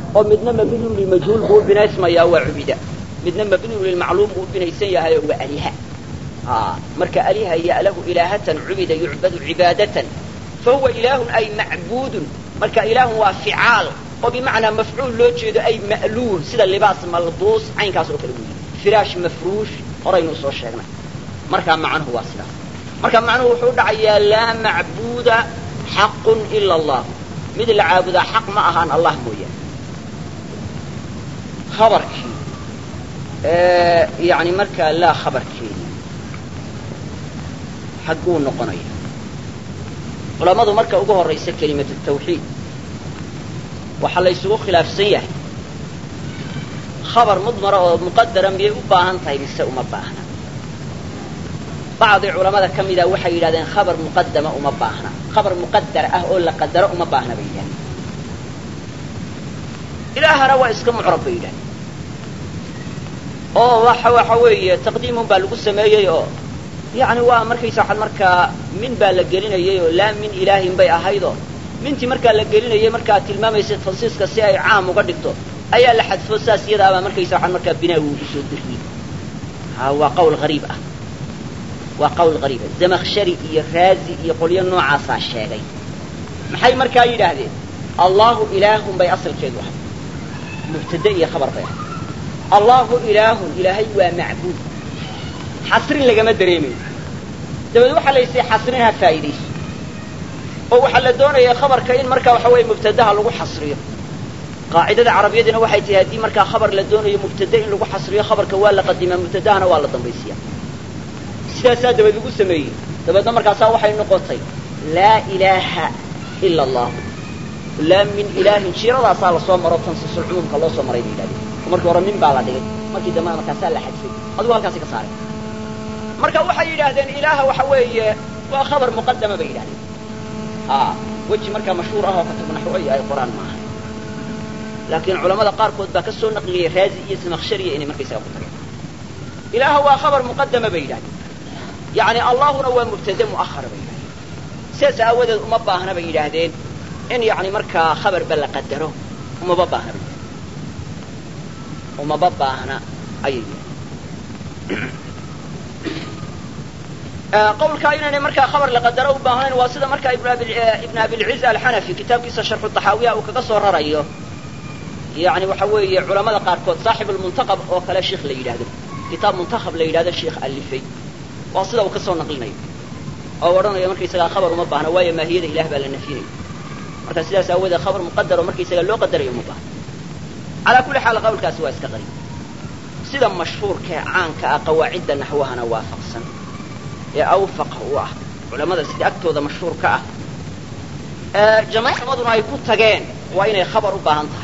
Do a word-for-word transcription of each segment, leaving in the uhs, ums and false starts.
ومدنا مبني للمجهول هو بناء اسمه يا وعبيدة مدنا مبني للمعلوم هو بناء سيئة هو آلهة آه مركا آلهة هي له إلهة عبد يعبد عبادة فهو إله أي معبود مركا إله هو فعال وبمعنى مفعول لو جيدو أي مألول سيدا اللباس ملبوس عين كاسو كلمه فراش مفروش قرينو سو شيغنا marka macnuhu waa sidaas marka macnuhu wuxuu dhacayaa la macbuuda haqqun illa Allah mid la caabuda xaq ma ahaan Allah mooyee khabarki ee yaani marka la khabarki xaquu noqonaya culimadu marka ugu horeysa kelimada tawxiid waxa la isugu khilaafsan yahay khabar mudmar oo muqaddaran bi u baahan tahay mise uma baahna بعض العلماء كم إذا وحي إلى خبر مقدم وما باهنا خبر مقدر أهول لقدر وما باهنا بيجان إله روا اسكم عرب بيجان أو وحوا حوي تقديم بالغ السماء يو يعني وامرك يسحل مركا من بالجلين يو لا من إله بيع هيدا من تمركا لجلين يو مركا تلمام يصير فصيص كسيء عام وقدرته أي لحد فصاص يدا مركا يسحل مركا بناء وجسود هو قول غريب أه وقول غريب زمخشري رازي يقول ينو عصا الشيغي محي مركا يراهدي الله إله بي أصل شيء واحد مبتدئ خبر بيها الله إله إلهي ومعبود حصرين لقمة دريمي دبدو وحا ليسي حصرينها فايديس او وحا لدونا يا خبر كاين مركا وحوي مبتدئها لغو حصريه قاعدة عربية دينا وحي تهدي مركا خبر لدونا مبتدئ لغو حصريه خبر كوالا قديما مبتدئنا والا ضمبيسيا سياسات دبدو سمي دبدو مركا سا وحي نقطي لا إله إلا الله لا من إله شيرا صار صوم مرة سلعون كالله صوم مريد إلهي ومركا ورا من بالا دي مركا دماء مركا سالة حد فيه هذا هو كاسي كساري مركا وحي إلهدين إله وحوي وخبر مقدمة بإلهي آه وجه مركا مشهور أهو كتب نحوية أي قرآن معها لكن علماء قاركود باكسو نقلية رازي اسم مخشرية إني مركا يساقو تريد إله هو خبر مقدمة بإلهي يعني الله هو مبتدأ مؤخر بإلهي سياسة أود أمبا هنا بإلهدين إن يعني مركا خبر بلا قدره أمبا هنا أمبا هنا أي آه قول كائن مركا خبر لقدره باهن واسطة مركا ابن ابن أبي العز الحنفي كتاب قصة شرح الطحاوية وكقصر رأيه يعني وحوي علماء قاركود صاحب المنتخب وكلا شيخ ليلاد كتاب منتخب ليلاد الشيخ ألفي واسطة وقصة نقلنا أو ورنا يا مركا يسأل خبر وما باهن ويا ما هي إله بلا النفيني مركا سياسة أود خبر مقدر ومركا يسأل لو قدر يوم باهن على كل حال قول كاسواس كغريب سيدا مشهور كعان كقواعد نحوها نوافق سن يا أوفق هو علماء سيدي أكتو ذا مشهور كأه أه جماعة مدنا يكون تجين وإن خبر أباهنتها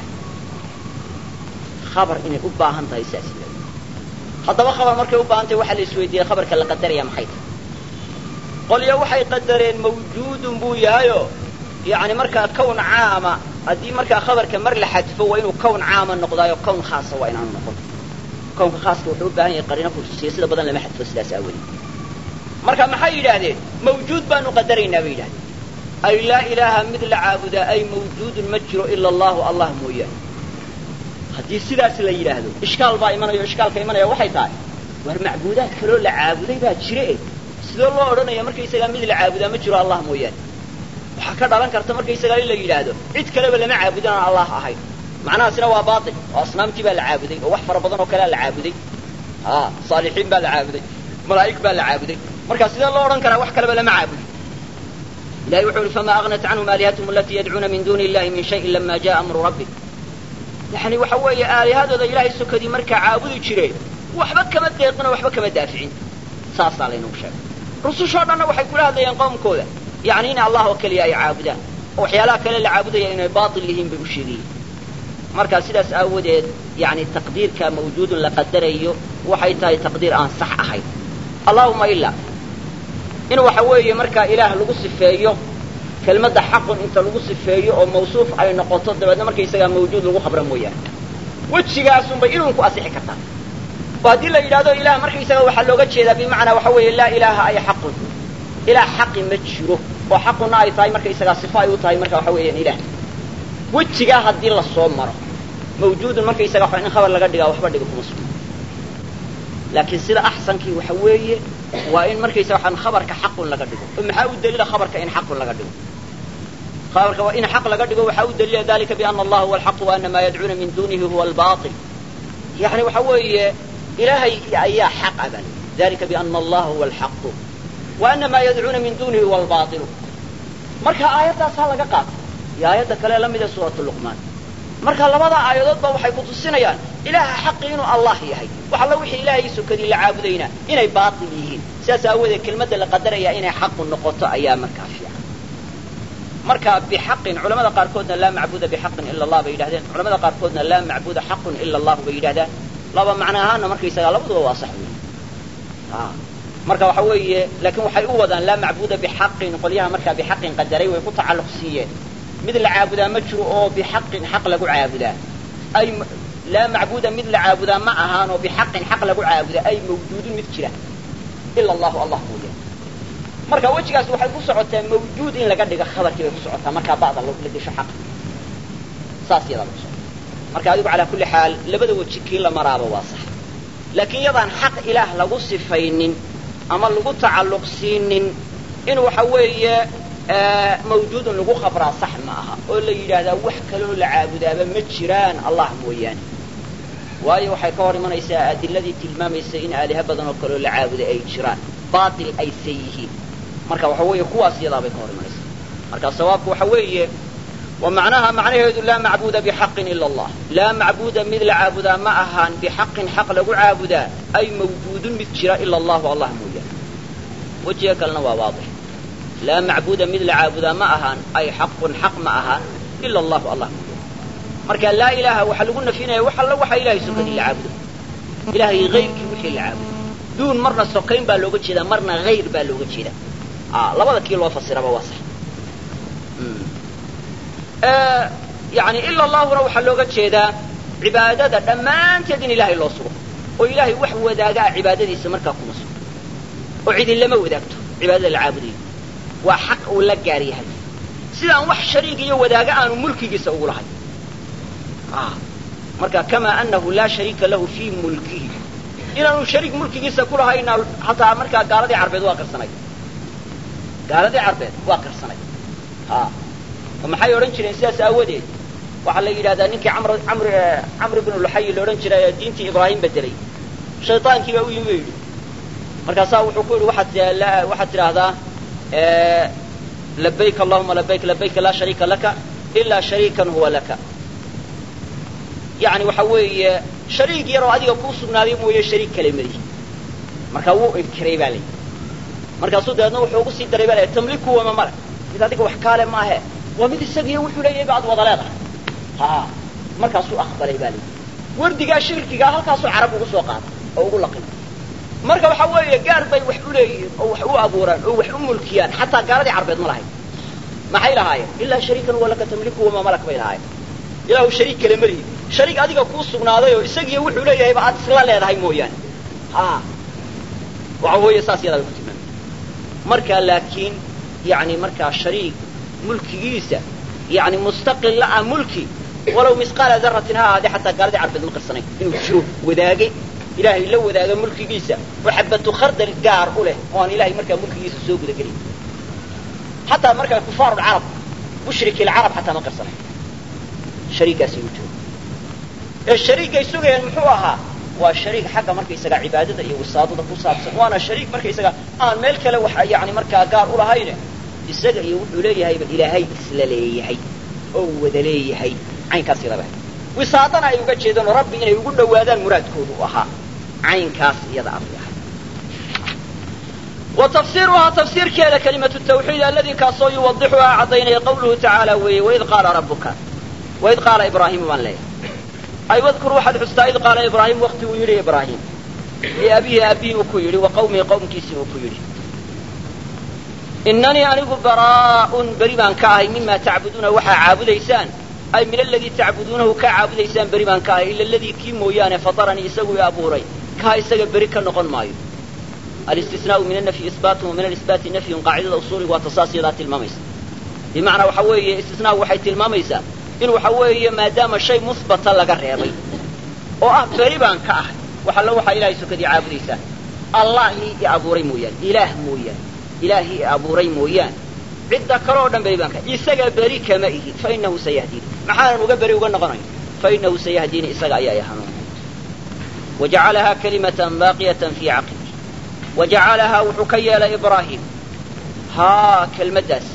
خبر إن أباهنتها أساسي هذا خبر مركب أباهنتها وحل السويدية خبر كلا قدر يا محيط قال يا وحي قدرين موجود بويايو يعني مركب كون عامة أدي مركب خبر كمر لحد فهو إنه كون عامة النقضاء وكون خاصة وإن عن النقض كون خاص وحب بأن يقرنه في السياسة بدل لما حد في السياسة أولي مركا ما حي يلاهدين موجود بانو قدرين أبي يلاهدين أي لا إله مثل عابد أي موجود مجر إلا الله الله موياه هذه سلاسة لا يلاهدون إشكال با إيمانا يو إشكال كإيمانا يو وحي تاي والمعبودات كلو لعابد يباد شرئي سلو الله أرنا يا مركا يساقا مثل عابد مجر الله موياه وحكا دالان كارتا مركا يساقا إلا يلاهدون إذ كلب لما عابدنا الله أحي معناها سنوا باطل وأصنام تبا العابدين ووحفر بضن وكلا العابدين آه صالحين با العابدين ملائك با العابدين مركز سيدنا الله ورن كان وحكى لما عابد لا يحول فما أغنت عنهم آلهتهم التي يدعون من دون الله من شيء لما جاء أمر ربك يعني وحوي آلهة هذا إلهي السكدي مركع عابد يشري وحبك ما تيقنا وحبك ما دافعين صاص علينا وشاك رسول شرنا وحيقول هذا ينقوم كذا يعني إن الله وكل يا عابدا وحيالا كل العابد يعني باطل لهم بمشريه مركز سيدس أودد يعني التقدير كان موجود لقدره وحيتاي تقدير أن صح أحد اللهم إلا إنه وحوي مركا إله لقص فيه كلمة حق أنت لقص فيه أو موصوف على النقطات ده مركا يسجى موجود لقو خبر موياه وتشجع سون بينهم كأسيح كتان بعدين لا إله إله مركا يسجى وحلوقت شيء بمعنى وحوي لا إله أي حق إله حق مجره وحق ناي تاي مركا يسجى صفاء وتاي مركا وحوي إله وتشجع هدي الله صوم مرة mawjuudun markaysaga in khabar laga dhigaa waxba dhiga kuma sugna laakiin sida axsankii waxa weeye waa in markaysaga waxaan khabarka xaqun laga dhigo oo maxaa u daliila khabarka in xaqun laga dhigo khabarka waa in xaq laga dhigo waxaa u daliila dalika biana allaha huwa alxaq wa ana maa yadcuuna min dunihi huwa albaatil yani waxa weeye ilaahay ayaa xaq aban dalika biana allaha huwa alxaq wa ana maa yadcuuna min dunihi huwa albaatil marka aayaddaas ha laga qaato iyo aayadda kale la mida suuratu luqmaan marka labada aayadoodba waxay ku tusinayaan ilaaha xaqi inuu allah yahay wax alla wixii ilaahay sukadii la caabudayna inay baatil yihiin sidaas aawadeed kelmadda la qadaraya inay xaqu noqoto ayaa markaa fiican marka bixaqin culamada qaarkoodna laa macbuuda bixaqin ila allah bay yidhahdeen culamada qaarkoodna laa macbuuda xaqun ila allah bay yidhahdaan laba macno ahaana markaysaga labaduba waa sax weeye marka waxa weeye laakiin waxay u wadaan laa macbuuda bixaqin qolyaha markaa bixaqin qadaray way ku tacalluq siiyeen mid la caabudaa ma jiro oo bixaqin xaq lagu caabudaa ay laa macbuuda mid la caabudaa ma ahaan oo bixaqin xaq lagu caabudaa ay mawjuudun mid jira ila allahu allah mooyaan marka wejigaas waxay ku socotaa mawjuud in laga dhigo khabarkii bay ku socotaa markaa ba'da la disho xaq saas yadaa lagu socota marka adigu calaa kulli xaal labada weji kii la maraaba waa sax laakiin yadaan xaq ilaah lagu sifaynin ama lagu tacalluq siinin in waxa weeye mawjuudun lagu khabraa sax ma aha oo la yidhaahdaa wax kaloo la caabudaaba ma jiraan allah mooyaane waayo waxay ka hor imanaysaa adiladii tilmaamaysa in aaliha badan oo kaloo la caabuday ay jiraan baatil ayse yihiin marka waxa weeye kuwaas iyadaa bay ka hor imanaysaa marka sawaabku waxa weeye wa macnaha macnaheedu laa macbuuda bixaqin ila allah laa macbuuda mid la caabudaa ma ahaan bixaqin xaq lagu caabudaa ay mawjuudun mid jira ila allahu allah mooyaane wejiga kalena waa waadix laa macbuuda mid la caabudaa ma ahaan ay xaqun xaq ma ahaan ila allahu allah mooyaane marka laa ilaaha waxaa lagu nafinaya wax alla waxa ilahay sokadii la caabudo ilahay hayrkii wixii la caabudo duun marna sokayn baa looga jeedaa marna hayr baa looga jeedaa labada kii loo fasiraba waa sax yani ila allahuna waxaa looga jeedaa cibaadada dhammaanteed in ilaahay loo sugo oo ilaahay wax wadaagaa cibaadadiisa markaa kuma sugo oo cidin lama wadaagto cibaadada la caabudayo waa xaq uu la gaar yahay sidaan wax shariig iyo wadaaga aanu mulkigiisa ugu lahay marka kamaa anahu laa shariika lahu fii mulkihi inaanu shariik mulkigiisa ku lahayna hataa markaa gaaladii carbeed waa qarsanay gaaladii carbeed waa qarsanay maxay odhan jireen sidaas aawadeed waxaa la yidhahdaa ninkii amr amr camr ibnu luxayi la odhan jiray diintii ibraahim bedelay shayطaankii baa u yimi yidhi markaasaa wuxuu ku yidhi waxaad waxaad tidhaahdaa labayk allahuma labayk labayka laa shariika laka ilaa shariikan huwa laka yani waxa weeye shariik yaroo adiga kuu sugnaaday mooye shariik kale malihi markaa wuu inkiray baa layidhi markaasuu dabeedna wuxuu ugu sii daray baa la tamliku wama male mid adiga wax kaale maahe waa mid isagiiyo wuxuu leeyahay ba ad wada leedahay ha markaasuu aqbalay baa layidhi wardigaa shirkigaa halkaasuu carab ugu soo qaaday oo ugu laqimay marka waxa weeye gaar bay wax u leeyihiin oo wax u abuuraan oo wax u mulkiyaan xataa gaaladii carbeed ma lahayn maxay lahaayeen ilaa shariikan huwa laka tamliku wama malak bay lahaayeen ilaahu shariik kale malihi shariik adiga kuu sugnaaday oo isagiiyo wuxuu leeyahayba aad isla leedahay mooyaane ha waxa weeye saas yadaa bay ku tilmaamay marka laakiin yani markaa shariik mulkigiisa yani mustaqil la ah mulki walow misqaala daratin ha ahaadee xataa gaaladii carbeed ma qarsanayn inuu jiro wadaage ilaahay la wadaaga mulkigiisa oo xabatu khardal gaar u leh oo aan ilaahay markaa mulkigiisa soo gudagelin xataa markaa kufaaru lcarab mushriki lcarab xataa ma qarsanayn shariikaasi inuu jiro ee shariikay sugayaan muxuu ahaa waa shariik xagga markaysaga cibaadada iyo wisaadada ku saabsan waana shariik markaysaga aan meel kale wax yani markaa gaar u lahayne isaga iyo wuxuu leeyahayba ilaahay isla leeyahay oo wada leeyahay caynkaas iyadaba wisaadana ay uga jeedaan rabbi inay ugu dhawaadaan muraadkoodu u ahaa caynkaas iyada afiyahay wa tafsiruha tafsiirkeeda kalimatu tawxiid alladhi kaasoo yuwadixuha cadaynaya qawluhu tacaala weeye waid qaala rabbuka waid qaala ibraahimu baan leeyahay ay wadkur waxaad xustaa id qaala ibraahim waqti uu yidhi ibraahim liabihi abihi uu ku yidhi wa qawmihi qawmkiisii uu ku yidhi inanii anigu baraa'un beri baan ka ahay mima tacbuduuna waxaa caabudaysaan ay min aladii tacbuduunahu kaa caabudaysaan beri baan ka ahay ila aladii kii mooyaane fataranii isagu i abuuray kaa isaga beri ka noqon maayo alistisnaau min anafyi isbaatun wa min alisbaati nafyun qaacidada usuuliga waa tasaas yadaa tilmaamaysa bimacnaa waxa weeye istisnaau waxay tilmaamaysaa in waxa weeye maadaama shay musbata laga reebay oo ah beri baan ka ahay waxa la waxa ilaahay sokadii caabudaysaa allahi i abuuray mooyaan ilaah mooyaan ilaahi i abuuray mooyaan cidda kale oo dhan beri baan ka isaga beri kama ihi fa innahu sayahdini maxaan uga beri uga noqonay fa innahu sayahdini isaga ayaa yahanuun waja'alaha kalimatan baqiyatan fi 'aqibi waja'alaha wuxuu la ibrahim ha kalmadaas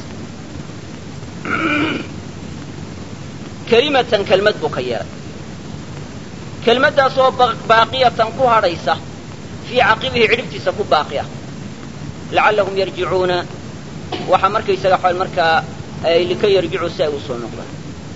kalimatan kalmad buu ka yeelay kelmadaas oo baaqiyatan ku hadhaysa fii caqibihi cidhibtiisa ku baaqiya lacallahum yarjicuuna waxa markaysaga xal markaa ay lika yarjicu si ay u soo noqdaan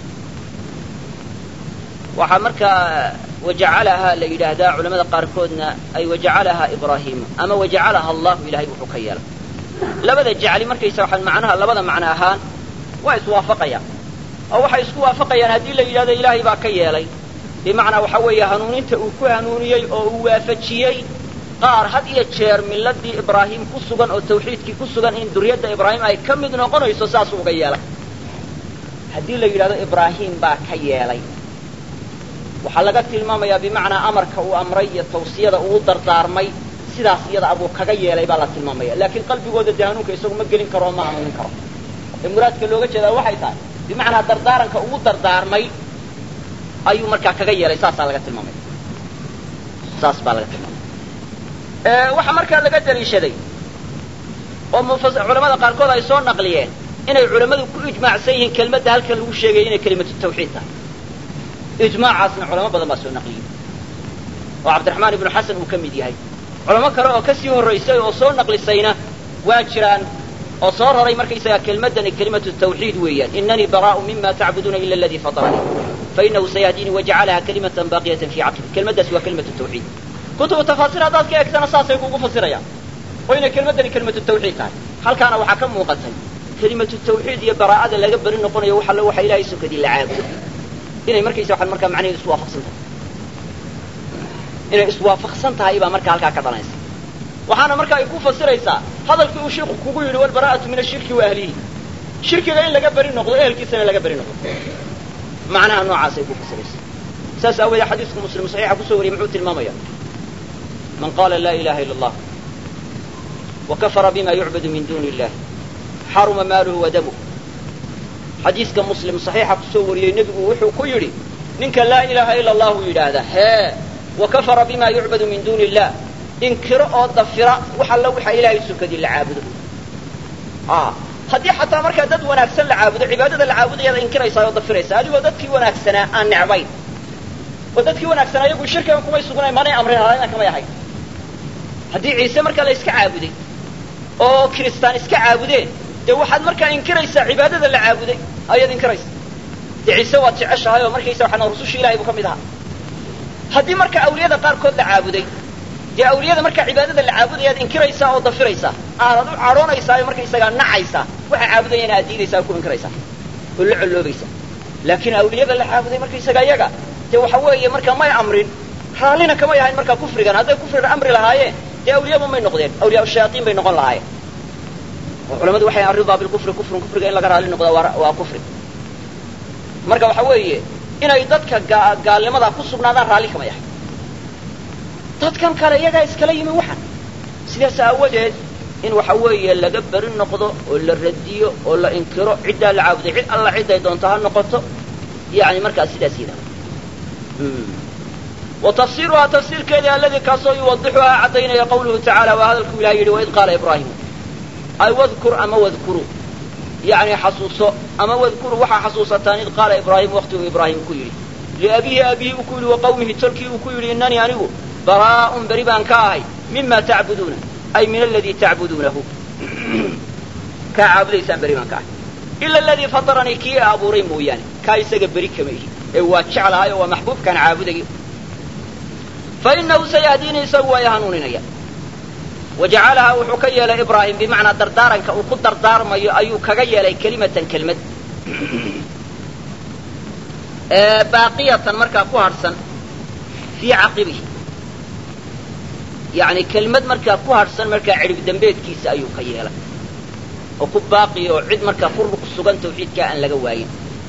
waxa markaa wajacalaha la yidhaahdaa culamada qaarkoodna ay wajacalaha ibraahim ama wajacalaha allahu ilahay wuxuu ka yeelay labada jacli markaysaga xal macnaha labada macno ahaan waa iswaafaqayaan oo waxay isku waafaqayaan haddii la yidhahdo ilaahay baa ka yeelay bimacnaa waxa weeye hanuuninta uu ku hanuuniyey oo uu waafajiyey qaar had iyo jeer milladii ibraahim ku sugan oo tawxiidkii ku sugan in duriyadda ibraahim ay ka mid noqonayso saasuu uga yeelay haddii la yidhahdo ibraahim baa ka yeelay waxaa laga tilmaamayaa bimacnaa amarka uu amray iyo tawsiyada uu dardaarmay sidaas iyada abuu kaga yeelay baa la tilmaamaya laakiin qalbigooda dee hanuunka isagu ma gelin karo oo ma hanuunin karo ee muraadka looga jeedaa waxay tahay bimacnaa dardaaranka ugu dardaarmay ayuu markaa kaga yeelay saasaa laga tilmaamaya saas baa laga tilmaamaya waxaa markaa laga daliishaday oo culamada qaarkood ay soo naqliyeen inay culammadu ku ijmaacsan yihiin kelmadda halkan lagu sheegaya inay kelimatu tawxiid tahay ijmaacaasna culamo badan baa soo naqliyey oo cabdiraxmaan ibnu xasan uu ka mid yahay culamo kale oo kasii horraysay oo soo naqlisayna waa jiraan oo soo raray markaysagaa kelmaddani kelimatu tawxiid weeyaan inanii baraa'u mima tacbuduuna ila aladii fataranii fainahu sayahdini wajacalaha kalimatan baaqiyatan fii caqibi kelmaddaasi waa kelimatu tawxiid kutubu tafaasiir haddaad ka eegtana saasay kugu fasirayaan oo inay kelmaddani kelimatu tawxiid tahay halkaana waxaa ka muuqatay kelimatu tawxiid iyo baraa'ada laga beri noqonayo wax allo waxa ilaahay sokadii la caabudo inay markaysa waxaan markaa macnaheedu iswaafaqsan tahay inay iswaafaqsan tahay baa markaa halkaa ka dhalanaysa waxaana markaa ay ku fasiraysaa hadalkii uu sheikhu kugu yidhi walbaraa'atu min ashirki wa ahlihi shirkiga in laga beri noqdo ehelkiisana laga beri noqdo macnaha noocaasay ku fasiraysaa saas aawoodee xadiisku muslim saxiixa kusoo wariyey muxuu tilmaamaya man qaala laa ilaha ila allah wakafara bima yucbadu min duni illah xaruma maaluhu wa damuh xadiiska muslim saxiixa kusoo wariyey nebigu wuxuu ku yidhi ninka laa ilaaha ila allahu yidhaahda hee wakafara bima yucbadu min duni illah inkiro oo dafira wax alla waxa ilaahay sukadii la caabudo haddii xataa markaa dad wanaagsan la caabudo cibaadada la caabudayaad inkiraysaa oo dafiraysaa adigoo dadkii wanaagsanaa aan necbayn oo dadkii wanaagsanaa iyagu shirkigan kumay sugnayn manay amrin halaina kamay ahayn haddii ciise markaa la iska caabuday oo kiristaan iska caabudeen dee waxaad markaa inkiraysaa cibaadada la caabuday ayaad inkiraysa dee ciise waad jeceshahay oo markaysa waxaan rususha ilahay buu ka mid ahaa haddii marka awliyada qaarkood la caabuday dee awliyada markaa cibaadada la caabudayaad inkiraysaa oo dafiraysaa aadaad u cadhoonaysaa oo markaysagaa nacaysaa waxay caabudayaan aad diidaysaa oo ku inkiraysaa oo la colloobaysaa laakiin awliyada la caabuday markaysagaa iyaga dee waxa weeye markaa may amrin raallina kamay ahayn markaa kufrigan hadday kufriga amri lahaayeen dee awliyaba may noqdeen awliyaa shayaaiin bay noqon lahaayeen oo culamadu waxay arridaa bilkufri kufrun kufriga in laga raalli noqdaa waa waa kufri marka waxa weeye inay dadka gaalnimadaa ku sugnaadaan raalli kamay ahayn dadkan kale iyagaa iskala yimi waxan sidaas aawadeed in waxa weeye laga beri noqdo oo la radiyo oo la inkiro ciddaa la caabuday cid alla ciday doonto ha noqoto yani markaas sidaas yidhahda wa tafsiiruhaa tafsiirkeedii alladii kaasoo yuwadixuhaa caddaynaya qawluhu tacaala waa hadalkuu ilahay yidhi waid qaala ibraahimu ay wadkur ama wadkuruu yani xasuuso ama wadkuruu waxaa xasuusataan id qaala ibraahim waktiguu ibraahim ku yidhi liabihi abihi uu ku yidhi wa qawmihi tolkii uu ku yidhi inanii anigu baraa'un beri baan ka ahay mima tacbuduuna ay min aladii tacbuduunahu kaa caabudaysaan beri baan ka ahay ila aladii fataranii kii abuuray mooyaane kaa isaga beri kama ihi ee waa jeclahay oo waa maxbuubkaan caabuday fa inahu sayahdini isagu waa i hanuuninaya wajacalaha wuxuu ka yeelay ibraahim bimacnaa dardaaranka uu ku dardaarmayo ayuu kaga yeelay kelimatan kelmad baaqiyatan markaa ku hadhsan fii caqibihi yani kelmad markaa ku hadhsan markaa cidhib dambeedkiisa ayuu ka yeelay oo ku baaqiya oo cid markaa ku sugan tawxiidkaa aan laga waayin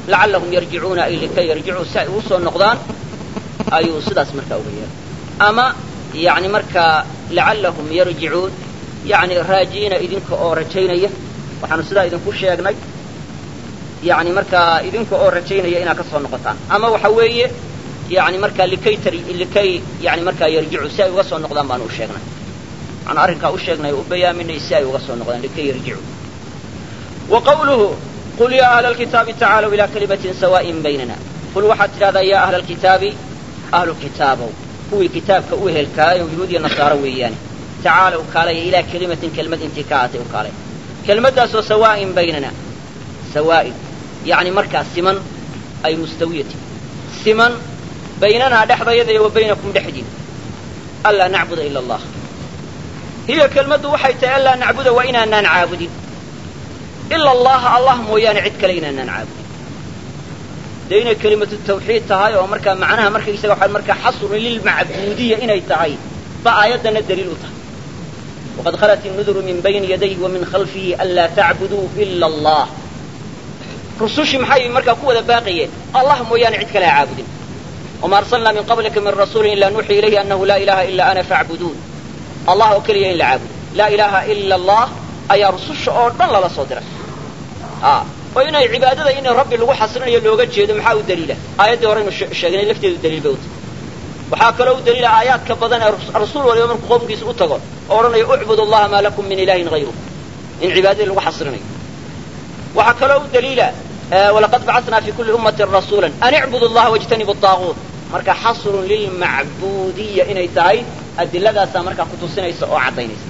lacallahum yarjicuuna ay likay yarjicuu si ay ugu soo noqdaan ayuu sidaas markaa uga yeelay ama yani markaa lacallahum yarjicuun yani raajiina idinka oo rajaynaya waxaanu sidaa idinku sheegnay yani markaa idinka oo rajaynaya inaad ka soo noqotaan ama waxa weeye yani markaa likay tari likay yani markaa yarjicuu si ay uga soo noqdaan baanu u sheegnay waxaanu arrinkaa u sheegnay o u bayaaminay si ay uga soo noqdaan likay yarjicuu wa qawluhu qul ya ahla alkitaabi tacaalow ilaa kalimatin sawaaءin baynana qul waxaad tidhahdaa ya ahla alkitaabi ahlu kitaabow kuwii kitaabka u ehelkaayo yahuud iyo nasaaro weeyaane tacaalow kaalaya ilaa kelimatin kelmad intii ka aatay u kaalay kelmaddaasoo sawaa'in baynana sawaa'in yani markaa siman ay mustawiyatin siman baynanaa dhexdayada iyo wa baynakum dhexdiin anlaa nacbuda ila allah hiya kelmaddu waxay tahay anlaa nacbuda waa inaanaan caabudin ila allaha allah mooyaane cid kale inaanaan caabudin dee inay kelimatu tawxiid tahay oo markaa macnaha markaysaga waxaa markaa xasrun lilmacbuudiya inay tahay ba aayaddana daliil u tahay waqad khalat innuduru min bayni yadayhi wa min khalfihi anlaa tacbuduu ila allah rusushii maxay markaa ku wada baaqayeen allah mooyaane cid kale ha caabudin wama arsalnaa min qablika min rasuulin ilaa nuuxii ilayhi annahu laa ilaha ilaa ana facbuduun allah oo keliya in la caabudo laa ilaha ila allah ayaa rususha oo dhan lala soo diray oo inay cibaadada in rabbi lagu xasrinayo looga jeedo maxaa u daliila aayaddii horeynu sheegnay lafteedu daliil bay u tahay waxaa kaloo u daliila aayaadka badan ee rasuul waliba markuu qowmkiisa u tago oo odhanayo ucbudu allaha maa lakum min ilahin hayru in cibaadadii lagu xasrinayo waxaa kaloo u daliila walaqad bacatnaa fi kulli ummatin rasuula an icbudu allaha wajtanibu daaguut marka xasrun lilmacbuudiya inay tahay adilladaasaa markaa kutusinaysa oo caddaynaysa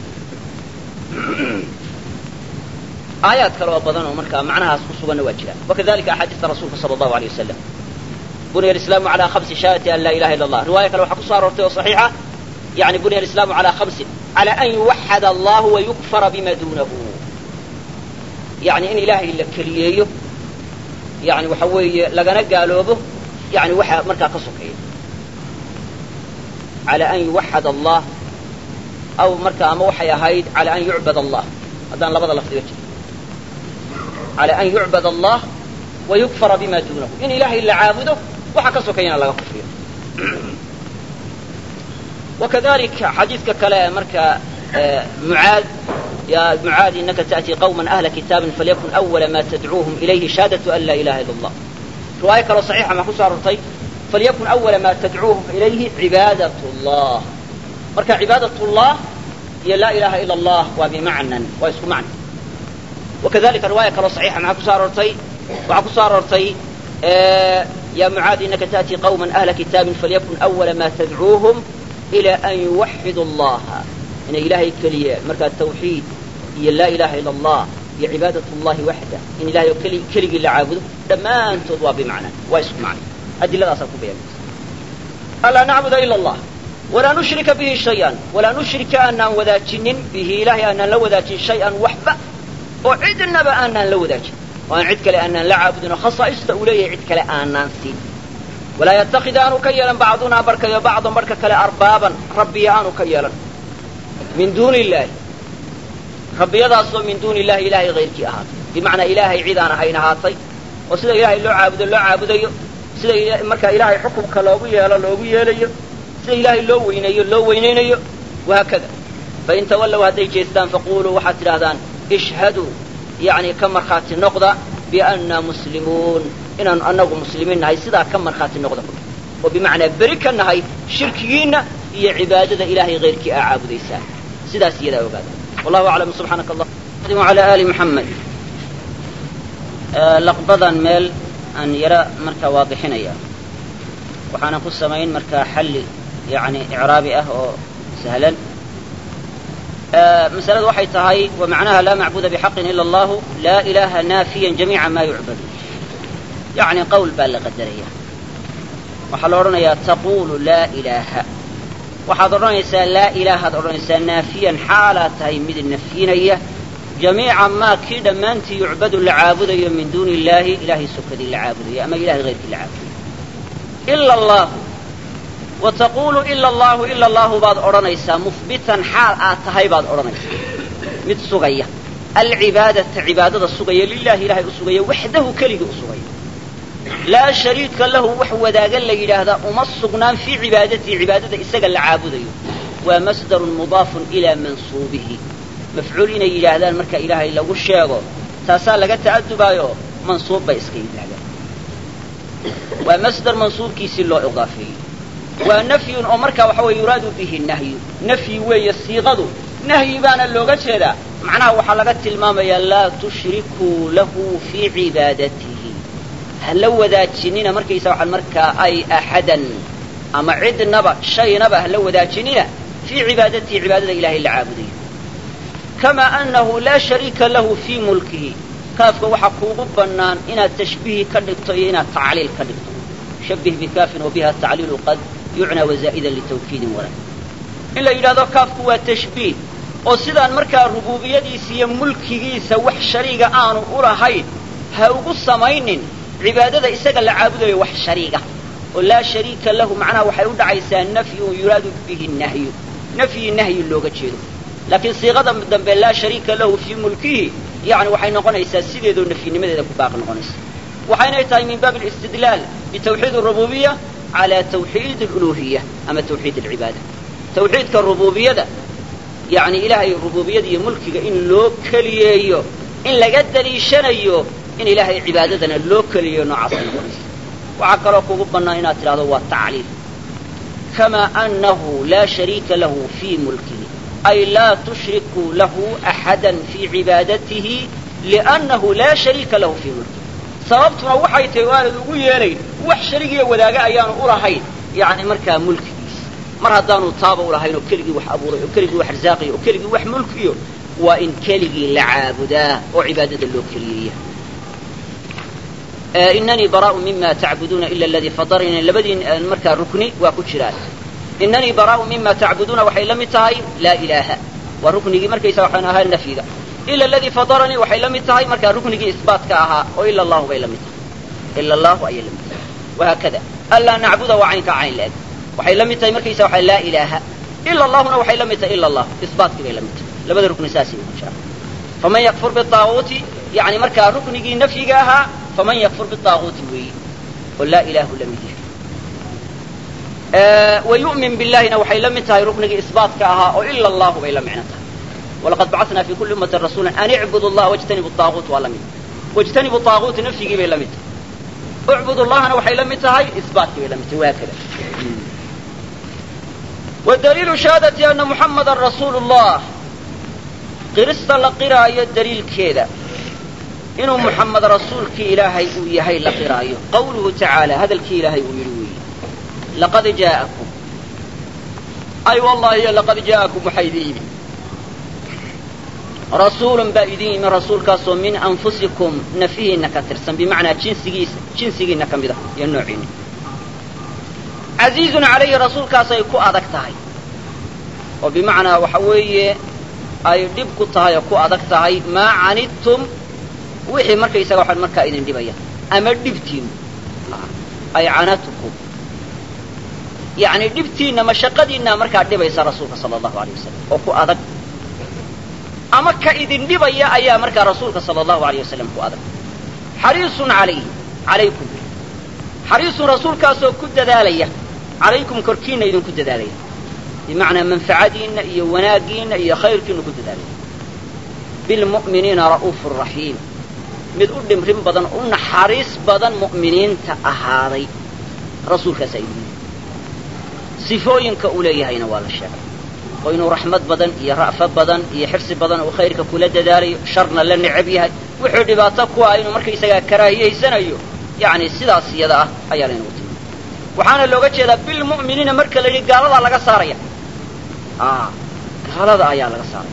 aayaad kale oo badan oo markaa macnahaas ku suganna waa jiraan wakadalika axaadiista rasuulka sala allahu alayh wasalam buniya alislaamu calaa khamsi shahaadati an laa ilaha illa allah riwaaya kale waxaa ku soo aroortay oo saxiixa yani buniya alislaamu calaa khamsin calaa an yuwaxad allahu wa yukfara bima duunahu yani in ilaahay la keliyeeyo yani waxa weeye lagana gaaloobo yani waxaa markaa ka sokeeya calaa an yuwaxad allah aw marka ama waxay ahayd calaa an yucbad allah haddaan labada lafdiga jiro calaa an yucbad allah wa yukfara bima duunahu in ilaahay la caabudo waxa ka sokeeyana laga kufriyo wakadalika xadiidka kale marka mucaad ya mucaad inaka ta'tii qawman ahla kitaabin falyakun awala ma tadcuuhum ilayhi shahaadatu an laa ilaha ila allah riwaayo kaloo saxiixa maa ku soo arortay falyakun awala ma tadcuuhum ilayhi cibaadat llah marka cibaadat llah iyo laa ilaha ila allah waa bimacnan waa isku macna wakadalika riwaaya kaloo saxiixa maxaa ku soo aroortay waxaa ku soo aroortay ya mucaad inaka ta'tii qawman ahla kitaabin falyakun awala ma tadcuuhum ila an yuwaxidu allaha inay ilaahay keliya markaa tawxiid iyo laa ilaha ila allah iyo cibaadat llahi waxda in ilahay oo keligii la caabudo dhammaantood waa bimacnan waa isku macna adilladaasaa ku bayaanaysa anlaa nacbuda ila allah walaa nushrika bihi shayan walaa nushrika aanaan wadaajinin bihi ilahay aanaan la wadaajin shay-an waxba oo cidnaba aanaan la wadaajin oo aan cid kale aanaan la caabudin oo khasaa'ista uu leeyahay cid kale aanaan siin walaa yatakid aanu ka yeelan bacdunaa barkayo bacdan barhka kale arbaaban rabbiya aanu ka yeelan min duuni illaahi rabbiyadaasoo min duuni illahi ilaahay hayrkii ahaatay bimacnaa ilaahay cid aan ahayn ahaatay oo sida ilaahay loo caabudo loo caabudayo sida markaa ilaahay xukumka loogu yeelo loogu yeelayo sida ilaahay loo weyneeyo loo weynaynayo wahaakada fain tawallow hadday jeestaan faquluu waxaad tidhahdaan ishhaduu yani ka markhaati noqda biannaa muslimuun inaanu annagu muslimiin nahay sidaa ka markhaati noqda oo bimacnaa beri ka nahay shirkigiinna iyo cibaadada ilaahay hayrkii aa caabudaysaan sidaas iyadaa ogaada wallahu aclam subxaanaka allah ala ali muxamed laqbadan meel aan yara markaa waadixinaya waxaanan ku samayn markaa xalli yani icraabi ah oo sahlan masaladu waxay tahay wa macnaha laa macbuda bixaqin ila allahu laa ilaha naafiyan jamiica ma yucbadu yani qowl baa la qadaraya waxaa la odhanayaa taqulu laa ilaaha waxaad odhanaysaa laa ilaahaad odhanaysaa naafiyan xaalaad tahay mid nafyinaya jamiica maa kii dhammaantii yucbadu la caabudayo min duuni illaahi ilaahay sokadii la caabudayo ama ilahay hayrkii la caabudayo ila allahu wa taqulu ila allahu ila allahu baad odhanaysaa muhbitan xaal aad tahay baad odhanaysaa mid sugaya alcibaadata cibaadada sugaya lilahi ilahay u sugaya waxdahu keligii u sugaya laa shariika lahu wax wadaagan la yidhaahdaa uma sugnaan fii cibaadatii cibaadada isaga la caabudayo waa masdarun mudaafun ilaa mansuubihi mafcuul inay yidhaahdaan marka ilaahay lagu sheego taasaa laga ta'adubaayo mansuub bay iska yidhaahdaan waa masdar mansuubkiisii loo idaafeeyey waa nafyun oo markaa waxa weye yuraadu bihi nahyu nafyi weeye siiqadu nahyi baana looga jeedaa macnaha waxaa laga tilmaamayaa laa tushrikuu lahu fii cibaadatihi ha la wadaajinina markaysa waxaan markaa ay axadan ama cidnaba shaynaba ha la wadaajinina fii cibaadatihi cibaadada ilahay la caabudayo kamaa annahu laa shariika lahu fii mulkihi kaafka waxaa kuugu bannaan inaad tashbiih ka dhigto iyo inaad tacliil ka dhigto shabbih bikaafin wa biha tacliilu qad yucnaa wazaa'idan litawkiidin walad in la yidhahdo kaafku waa tashbiih oo sidaan markaa rubuubiyadiisa iyo mulkigiisa wax shariiga aanu u lahayn ha ugu samaynin cibaadada isaga la caabudayo wax shariiga oo laa shariika lahu macnaha waxay u dhacaysaa nafyun yuraadu bihi nahyu nafyi nahyi looga jeedo laakiin siiqada dambe laa shariika lahu fii mulkihi yani waxay noqonaysaa sideedoo nafyinimadeeda ku baaqi noqonaysa waxaynay tahay min baab alistidlaal bitawxiid arububiya cala tawxiid aluluhiya ama tawxiid alcibaada tawxiidka rububiyada yani ilaahay rububiyada iyo mulkiga in loo keliyeeyo in laga daliishanayo in ilaahay cibaadadana loo keliyeeyo noocaasay noqonaysa waxaa kaloo kugu bannaan inaad tidhahdo waa tacliil kamaa annahu laa shariika lahu fii mulkihi ay laa tushrikuu lahu axada fii cibaadatihi liannahu laa shariika lahu fii mulkihi sababtuna waxay tahay o aanad ugu yeelayn wax sharigiya wadaaga ayaanu u lahayn yani markaa mulkigiisa mar haddaanu taaba u lahayn oo keligii wax abuuray oo keligii wax arsaaqayo oo keligii wax mulkiyo waa in keligii la caabudaa oo cibaadada loo keliyeeya inanii baraa'u mima tacbuduuna ila aladii fadaranii labadii markaa rukni waa ku jiraan inanii baraa'u mima tacbuduuna waxay la mid tahay laa ilaaha waa ruknigii markaysa waxaan ahaa nafyiga ila aladii fadaranii waxay la mid tahay markaa ruknigii isbaatka ahaa oo ila allahu bay la mid tahay ila allahu ayay la mid tahay wahaakada anlaa nacbuda waa caynka cayn la-eg waxay la mid tahay markaysa waxaa laa ilaaha ila allahuna waxay la mid tahay ila allah isbaatkii bay la mid tahay labada rukni saasay ugu jiraan faman yakfur biaaguuti yani markaa ruknigii nafyiga ahaa faman yakfur biaaguuti weeyi oo laa ilaahu la mid yahay wayu'min billahina waxay la mid tahay ruknigii isbaatka ahaa oo ila allahu bay la micno tahay walaqad bacatnaa fi kulli ummatin rasuula an icbudu allaha wajtanibu aaguut waa la mid wajtanibu aaguuti nafyigii bay la mid tahay ucbud allahna waxay la mid tahay isbaatkii bay la mid tahay wahaakada wadaliilu shahaadati ana muxamadan rasuulu llah qirista la qiraayo daliilkeeda inuu muxamed rasuulkii ilaahay uu yahay la qiraayo qawluhu tacaala hadalkii ilaahay uu yidhi weeye laqad jaa'akum ay wallahi laqad jaa'akum waxaa idin yimi rasuulun baa idin yimi rasuulkaasoo min anfusikum nafihiinna ka tirsan bimacnaa jinsigiisa jinsigiinna ka mid ah iyo noociinna casiizun calayhi rasuulkaasay ku adag tahay oo bimacnaa waxa weeye ay dhib ku tahay oo ku adag tahay maa canidtum wixii markaysaga waxaan markaa idin dhibaya ama dhibtiinnu ay canatukum yani dhibtiinna mashaqadiinna markaa dhibaysa rasuulka sala allahu alayh wasalam oo ku adag ama ka idin dhibaya ayaa markaa rasuulka sala allahu alayh wasalam ku adag xariisun alayhi calaykum xariisun rasuulkaasoo ku dadaalaya calaykum korkiinna idinku dadaalaya bimacnaa manfacadiinna iyo wanaaggiinna iyo khayrkiinna ku dadaalaya bilmu'miniina ra'uufu raxiim mid u dhimrin badan u naxariis badan mu'miniinta ahaaday rasuulkaasaa idin sifooyinka uu leeyahayna waa la sheegay oo inuu raxmad badan iyo ra'fo badan iyo xirsi badan uu khayrka kula dadaalayo sharna la necab yahay wuxuu dhibaato ku ah inuu markaysagaa karaahiyaysanayo yani sidaas iyada ah ayaa laynagu timi waxaana looga jeedaa bilmu'miniina marka la yidhi gaaladaa laga saaraya gaalada ayaa laga saaraya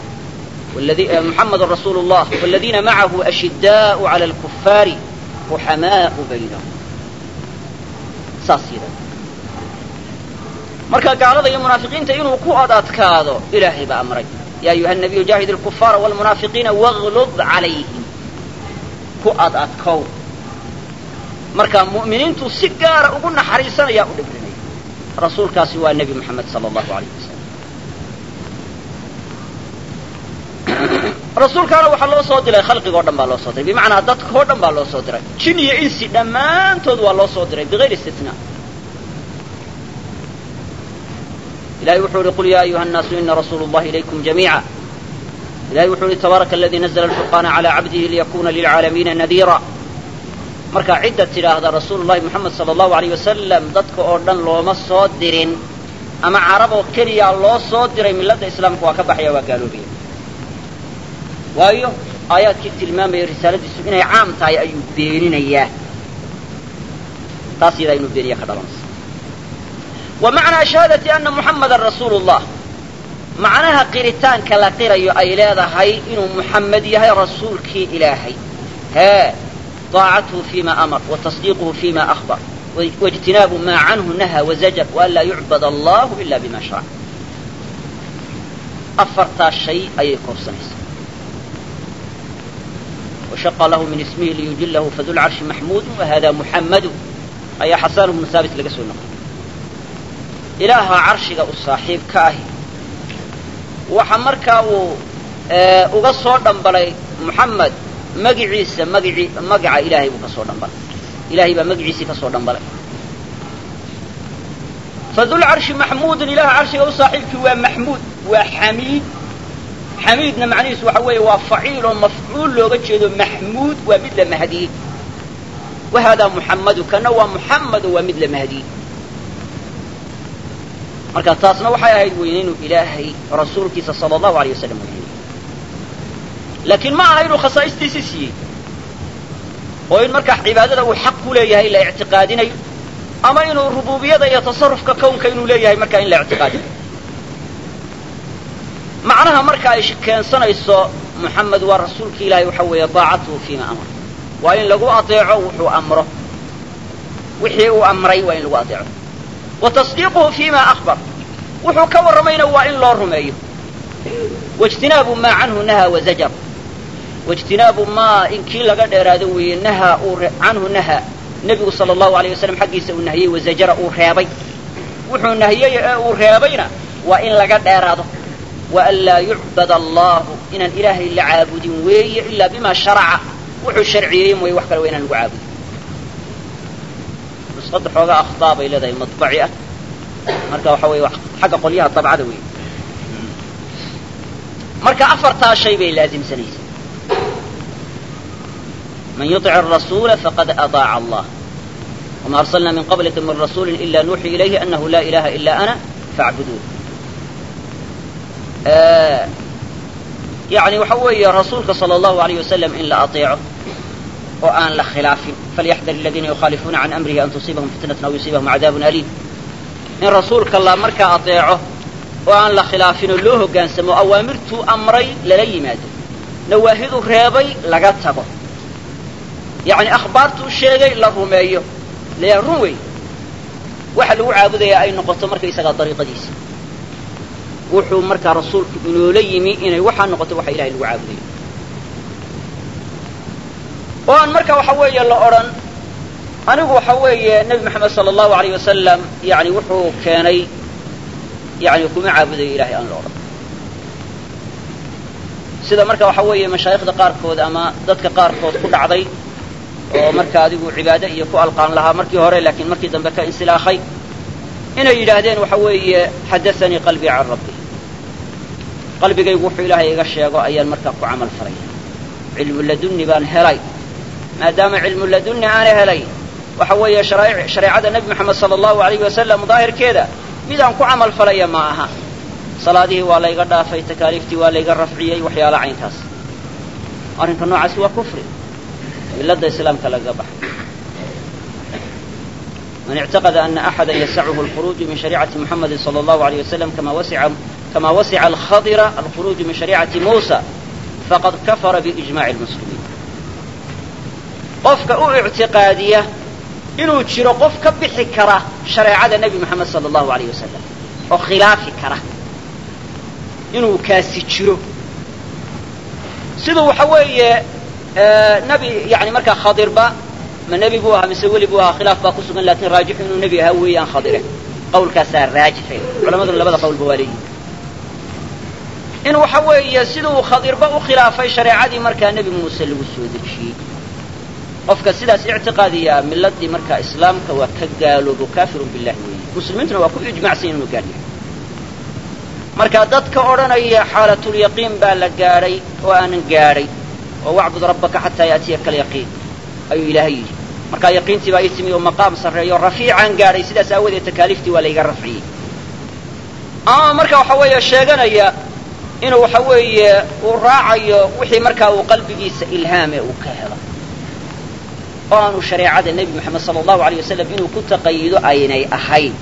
محمد رسول الله والذين معه أشداء على الكفار رحماء بينهم saas yidha marka gaalada iyo munaafiqiinta inuu ku adadkaado ilaahay baa amray yaa ayuha nabiyu jaahid alkufaara waalmunaafiqiina waglud calayhim ku adadkow marka mu'miniintu si gaara ugu naxariisanaya u dhibrinaya rasuulkaasi waa nebi moxamed sala allahu alayh wasalam rasuulkaana waxaa loo soo diray khalqigoo dhan baa loo soo diray bimacnaa dadkoo dhan baa loo soo diray jin iyo insi dhammaantood waa loo soo diray bigayri istinaa ilahay wuxuu ihi qul ya ayuha الnaasu ina rasuulu اllahi ilaykum jamiica ilahay wuxuu ihi tabaaraka aladii nazla alfurqaana calى cabdihi liyakuna lilcaalamiina nadiira markaa cidda tidhaahda rasuulu llahi moxamed sala allahu alayh wasalam dadka oo dhan looma soo dirin ama carab oo keliyaa loo soo diray milladda islaamka waa ka baxaya waa gaaloobaya waayo aayaadkii tilmaamaya risaaladiisu inay caam tahay ayuu beeninayaa taas yadaa inuu beeniya ka dhalanaysa wa macnaa shahaadati ana muxammadan rasuulu llah macnaha qiritaanka la qirayo ay leedahay inuu muxammed yahay rasuulkii ilaahay hee طاacathu fima amar watasdiiquhu fima ahbar واجتناaب ma canhu نahى وزجر وأn laa يucbad الlah إila bma شharc afartaa shay ayay koobsanaysaa وشhaqa lahu min ismihi liyujilahu fadu lcarشhi maxmuud وhada muحamadu ayaa xasan bnu haabit laga soo noqoy ilaaha carshiga u saaxiib ka ahi waxa markaa uu uga soo dhambalay muxamed magiciisa magii magaca ilaahay buu ka soo dhambalay ilahay baa magiciisii ka soo dhambalay fadulcarshi maxmuudun ilaha carshiga u saaxiibkii waa maxmuud waa xamiid xamiidna macnihiisu waxa weeye waa faciil oo mafcuul looga jeedo maxmuud waa mid la mahdiyey wahadaa muxammadu kana waa muxammado waa mid la mahdiyey marka taasna waxay ahayd weynaynu ilaahay rasuulkiisa sala allahu alayh wasalam weynay laakiin ma aha inuu khasaa'istiisi siiyey oo in markaa cibaadada uu xaq ku leeyahay la ictiqaadinayo ama inuu rububiyada iyo tasarufka kownka inuu leeyahay markaa in la ictiqaadinayo macnaha marka ay keensanayso muxamed waa rasuulki ilaahay waxa weeye daacatuhu fiima amar waa in lagu adeeco wuxuu amro wixii uu amray waa in lagu adeeco wa tasdiiquhu fiima akhbar wuxuu ka warramayna waa in loo rumeeyo waijtinaabu maa canhu nahaa wazajar waijtinaabu maa in kii laga dheeraado weeye nahaa uu canhu nahaa nebigu sala allahu alayh wasalam xaggiisa uu nahiyey wazajara uu reebay wuxuu nahiyey ee uu reebayna waa in laga dheeraado وأn laa yucbad allahu inaan ilaahay la caabudin weeye ilaa bima sharaca wuxuu sharciyeeye mooye wax kale waa inaan lagu caabudin nusqadda xoogaa akhطaa bay leedahay maطbaci ah marka waxa weeye xagga qolyaha dabcada weeye marka afartaa shay bay laazimsanaysa man yuطic الrasuula faqad aطaaca allah wma arsalna min qablika min rasuuli ila nuuxi ilayhi anahu laa ilaha ila ana faاcbuduun yani waxa weeye rasuulka salى اllahu alayh wasalam in la aطeeco oo aan la khilaafin falyaxdar aladiina yukhaalifuuna can amrihi an tusiibahum fitnatun aw yusiibahum cadaabun aliim in rasuulka la markaa aطeeco oo aan la khilaafin oo loo hoggaansamo awaamirtuu amray lala yimaado nawaahiduu reebay laga tago yani akhbaartuu sheegay la rumeeyo la run wey waxa lagu caabudayaa ay noqoto markaysagaa dariiqadiisa wuxuu markaa rasuulku inoola yimi inay waxaa noqoto waxa ilahay lagu caabudayo oo aan marka waxa weeye la odhan anigu waxa weeye nebi moxamed sala allahu alayh wasalam yani wuxuu keenay yani kuma caabudayo ilahay aan la odhan sida marka waxa weeye mashaayikhda qaarkood ama dadka qaarkood ku dhacday oo marka adigu cibaado iyo ku alqaan lahaa markii hore laakiin markii dambe ka insilaakhay inay yidhaahdeen waxa weeye xadaanii qalbii can rabbi qalbigaygu wuxuu ilaahay iga sheego ayaan markaa ku camal falaya cilmu ladunni baan helay maadaama cilmu ladunni aana helay waxa weeye shareecada nebi moxamed sala allahu alayhi wasalam daahirkeeda midaan ku camal falaya ma aha salaadihii waa layga dhaafay takaaliiftii waa layga rafciyey waxyaala caynkaas arrinka noocaasi waa kufri milada islaamka laga baxay من اعتقد أن أحدا يسعه الخروج من شريعة محمد صلى الله عليه وسلم كما وسع كما وسع الخضر الخروج من شريعة موسى فقد كفر بإجماع المسلمين قفك أو اعتقادية إنه تشير قفك بحكرة شريعة النبي محمد صلى الله عليه وسلم وخلاف كرة إنه كاسي تشيره سيدو حوي آه نبي يعني مركا خضر با ma nebi buu ahaa mise weli buu ahaa khilaaf baa ku sugan laakiin raajixu inuu nebi ahaa weeyaan khadire qawlkaasaa raajixay culamaduna labada qawlba waa leeyihin in waxa weeye siduu khadirba u khilaafay shareecadii markaa nebi muuse lagu soo dejiyey qofka sidaas ictiqaadiya milladii markaa islaamka waa ka gaaloobo kaafirun billahi weeye muslimiintuna waa ku ijmacsan inuu gaal yahay marka dadka odhanaya xaalatul yaqiin baa la gaadhay oo aanan gaadhay oo wacbud rabbaka xataa yaatiyaka alyaqiin ayuu ilaahay yidhi markaa yaqiintii baa ii timi oo maqaam sarreeyo rafiicaan gaadhay sidaas aawadeed takaaliiftii waa layga rafciyey ama marka waxa weeye sheeganaya inuu waxa weeye uu raacayo wixii markaa uu qalbigiisa ilhaame uu ka helo oo aanu shareecada nebi moxamed sala allahu alayh wasalam inuu ku taqayido aynay ahayn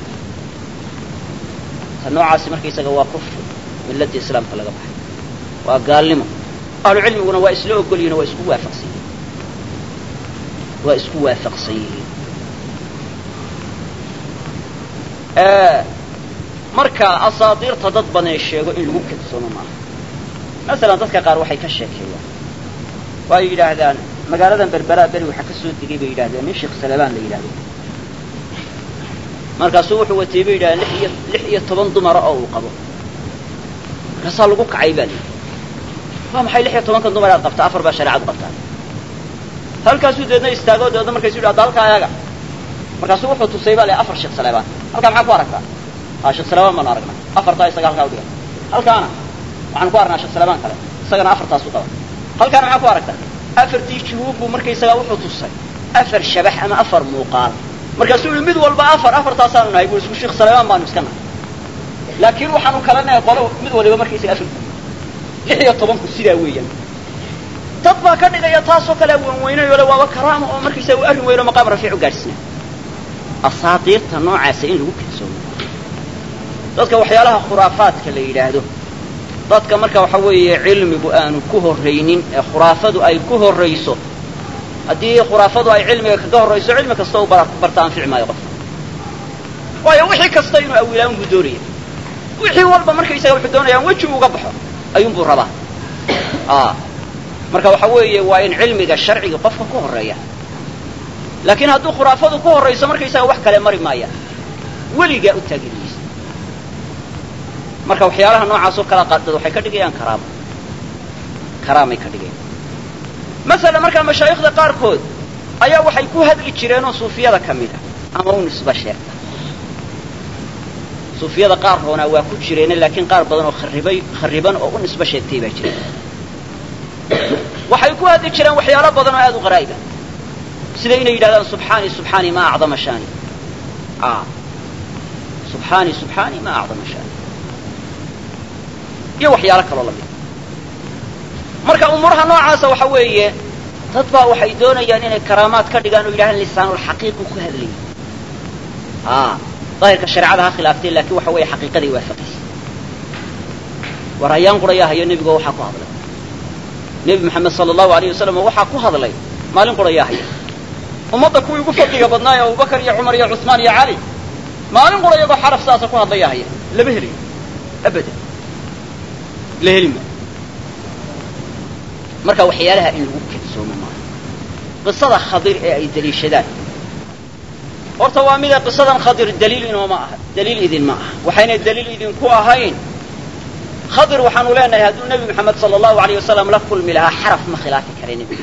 ta noocaasi markaysaga waa kufri milladii islaamka laga baxay waa gaalnimo ahlu cilmiguna waa isla ogol yihin waa isku waafaqsan yihiin waa isku waafaqsan yihiin marka asaadiirta dad badan ee sheego in lagu kadsoomo maaha masalan dadka qaar waxay ka sheekeeyaan waa yidhaahdaan magaaladan berberaa beri waxaa ka soo degay bay yidhahdeen nin sheekh salabaan la yidhahdo markaasuu wuxuu watay bay yidhahdeen lix iyo lix iyo toban dumara oo uu qabo markaasaa lagu kacay baa layidhi waa maxay lix iyo tobankan dumar aad qabtaa afar baa shareecadu qabtaa halkaasuu deedna istaagoo deedna markaysu yidhahdo halkaa ayaga markaasuu wuxuu tusay baa le afar sheekh salabaan halkaa maxaa ku aragtaa aa sheekh salabaan baanu aragnaa afartaa isaga halkaa udhiga halkaana waxaan ku aragnaa sheekh salabaan kale isagana afartaasu qaba halkaana maxaa ku aragtaa afartii juhuub buu markaysagaa wuxuu tusay afar shabax ama afar muuqaal markaasuu yihi mid walba afar afartaasaanu nahay buu isku sheekh salabaan baanu iska nahay laakiin waxaanu kala nahay qolo mid waliba markaysaga afar lix iyo tobanku sidaa weeyaan dad baa ka dhigaya taasoo kale weynweynayo le waaba karaama oo markaysaga arrin weyno maqaam rafiic u gaadhsiina asaadiirta noocaasa in lagu kadsoomo dadka waxyaalaha khuraafaadka la yidhaahdo dadka marka waxa weeye cilmigu aanu ku horraynin ee khuraafadu ay ku horrayso haddii khuraafadu ay cilmiga kaga horrayso cilmi kasta u barta anfici maayo qofka waayo wixii kasta inuu awilaan buu doonaya wixii walba markaysaga wuxuu doonayaan weji uga baxo ayuunbuu rabaa marka waxa weeye waa in cilmiga sharciga qofka ku horreeya laakiin hadduu khuraafadu ku horrayso markaysaga wax kale mari maayaan weligaa u taagi maysa marka waxyaalaha noocaasoo kala qaadad waxay ka dhigayaan karaamo karaamay ka dhigayaan masalan markaa mashaayikhda qaarkood ayaa waxay ku hadli jireenoo suufiyada ka mid ah ama u nisba sheegta suufiyada qaar roonaa waa ku jireene laakiin qaar badan oo kharibay khariban oo u nisba sheegtay baa jira waxay ku hadli jireen waxyaalo badan oo aad u qaraa'iba sida inay yidhahdaan subxaani subxaani maa acdama shaani subxaani subxaani maa acdama shaani iyo waxyaalo kaloo lamid marka umuuraha noocaasa waxa weeye dad baa waxay doonayaan inay karaamaad ka dhigaan oo yidhahdaan lisaanulxaqiiqu ku hadlayay daahirka shareecada ha khilaaftay laakiin waxa weeye xaqiiqaday waafaqaysa war ayaan qurayaa hayo nebigo waxaa ku hadlay nebi moxamed sala allahu alayh wasalam waxaa ku hadlay maalin qurayaa haya ummadda kuwii ugu fadliga badnaaye abubakar iyo cumar iyo cusmaan iyo cali maalin qura iyagoo xaraf saasa ku hadlayaa haya lama helayo abadan la heli maayo marka waxyaalaha in lagu kadsoomo maaha qisada khadir ee ay daliishadaan horta waa mida qisadan khadir daliil inooma aha daliil idin ma aha waxayna daliil idinku ahayn khadir waxaanu leenahay hadduu nebi moxamed sala allahu alayh wasalam la kulmi lahaa xaraf ma khilaafi karay nebiga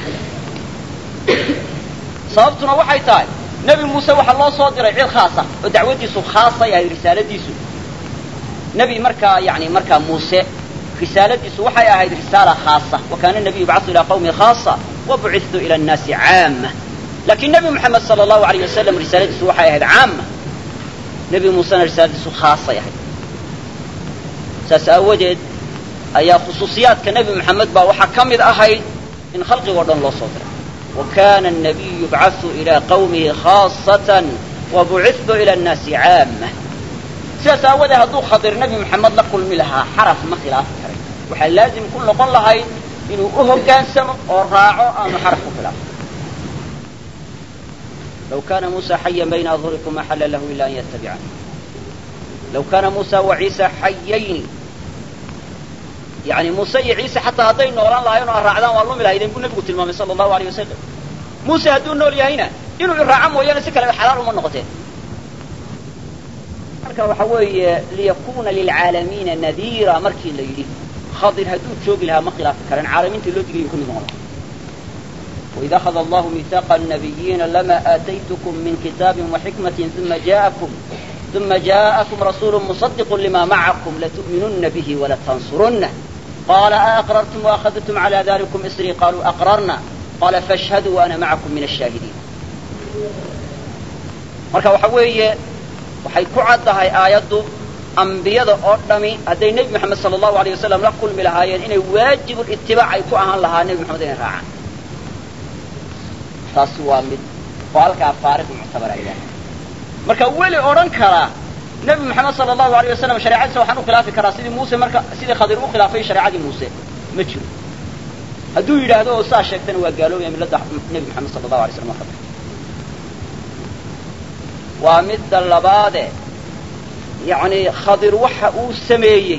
sababtuna waxay tahay nebi muuse waxaa loo soo diray cid khaasa oo dacwadiisu khaasay ahayd risaaladiisu nebi markaa yani markaa muuse risaaladiisu waxay ahayd risaala khaasa wa kaana nabiyu yubcathu ilaa qawmi khaasa wa bucithu ila annaasi caama laakiin nebi moxamed sala allahu alayh wasalam risaaladiisu waxay ahayd caama nebi muusena risaaladiisu khaasay ahayd saas aawadeed ayaa khusuusiyaadka nebi moxamed baa waxaa ka mid ahayd in khalqigoo dhan loo soo diray wa kana الnabiyu yubcathu ilaa qawmihi khaasatan wa bucithu ila annaasi caama sidaas aawadeed hadduu khadir nebi moxamed la kulmi lahaa xaraf ma khilaafi karay waxaa laazim ku noqon lahayd inuu u hoggaansamo oo raaco aanu xaraf ku khilaafo law kana muusa xayan bayna adhurikum ma xalla lahu ila an yatabicani law kana muusa wa ciisa xayayni yani muuse iyo ciise xataa hadday noolaan lahayen oo raacdaan waa lumi lahaydeen buu nebigu tilmaamay sala allahu alayh wasalam muuse hadduu nool yahayna inuu iraaco mooyaane si kale xalaal uma noqoteen marka waxa weeye liyakuna lilcaalamiina nadiira markii la yidhi khadir hadduu joogi lahaa ma khilaafi karen caalamiintii loo digay ku mid noqon وإذا أخذ الله ميثاق النبيين لما آتيتكم من كتاب وحكمة ثم جاءكم ثم جاءكم رسول مصدق لما معكم لتؤمنن به ولتنصرنه قال أأقررتم وأخذتم على ذلكم إصري قالوا أقررنا قال فاشهدوا وأنا معكم من الشاهدين marka waxa weeye waxay ku caddahay aayaddu ambiyada oo dhami hadday nebi moxamed sala allahu alayh wasalam la kulmi lahaayeen inay waajib itibaac ay ku ahaan lahaa nebi moxamed inay raacaan taas waa mid oo halkaa faariq muctabar ay leedahay marka weli odhan karaa nebi moxamed sala allahu alayh wasalam shareecadiisa waxaan u khilaafi karaa sidii muuse marka sidii khadir u khilaafay shareecadii muuse ma jiro hadduu yidhaahdo oo saa sheegtana waa gaaloobaya milladda nebi moxamed sala allahu alay slam waa khadir waa midda labaade yacni khadir waxa uu sameeyey